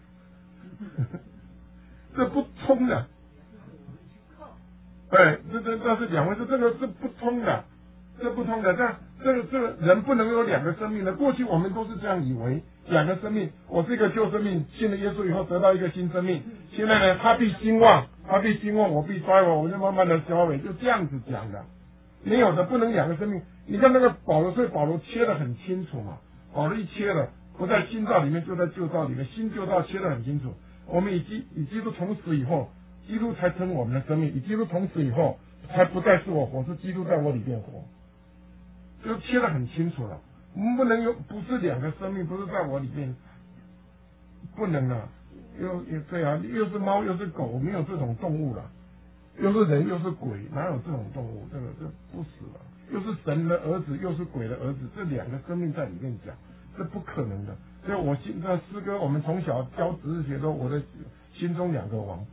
这不通的。对，这这这是两回事，这个是不通的，这不通的。这这个这个人不能有两个生命的。过去我们都是这样以为，两个生命，我是一个旧生命，信了耶稣以后得到一个新生命。现在呢，他必兴旺，他必兴旺，我必衰亡，我就慢慢的消萎，就这样子讲的。没有的，不能两个生命。你看那个保罗，所以保罗切得很清楚嘛。保罗一切了，不在新造里面，就在旧造里面，新旧造切得很清楚。我们以基以基督同死以后。基督才成我们的生命，与基督同死以后，才不再是我活，是基督在我里面活，就切得很清楚了。我们不能有，不是两个生命，不是在我里面，不能啊！又又对啊，又是猫又是狗，没有这种动物了，又是人又是鬼，哪有这种动物？这个这不死了，又是神的儿子，又是鬼的儿子，这两个生命在里面讲，这不可能的。所以我现在诗歌，我们从小教知识学说，我的心中两个王。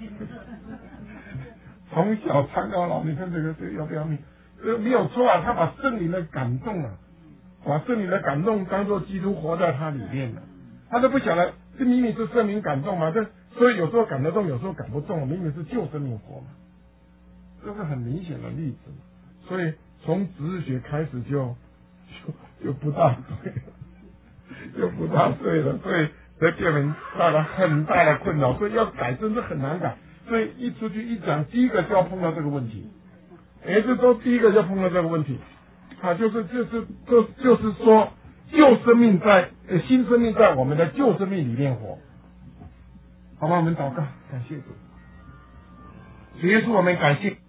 从小唱到老，你看这个这个要不要命？这没有错啊，他把圣灵的感动啊，把圣灵的感动当作基督活在他里面了，他都不晓得这明明是圣灵感动嘛，这所以有时候感得动，有时候感不动，明明是旧生命活嘛，这是很明显的例子。所以从知识学开始就就就不大对了，就不大对了，所以。这给人带来很大的困扰，所以要改真是很难改。所以一出去一讲，第一个就要碰到这个问题，每次都第一个就碰到这个问题，啊，就是就是就就是说，旧生命在呃新生命在我们的旧生命里面活，好吧？我们祷告，感谢主，主耶稣，我们感谢。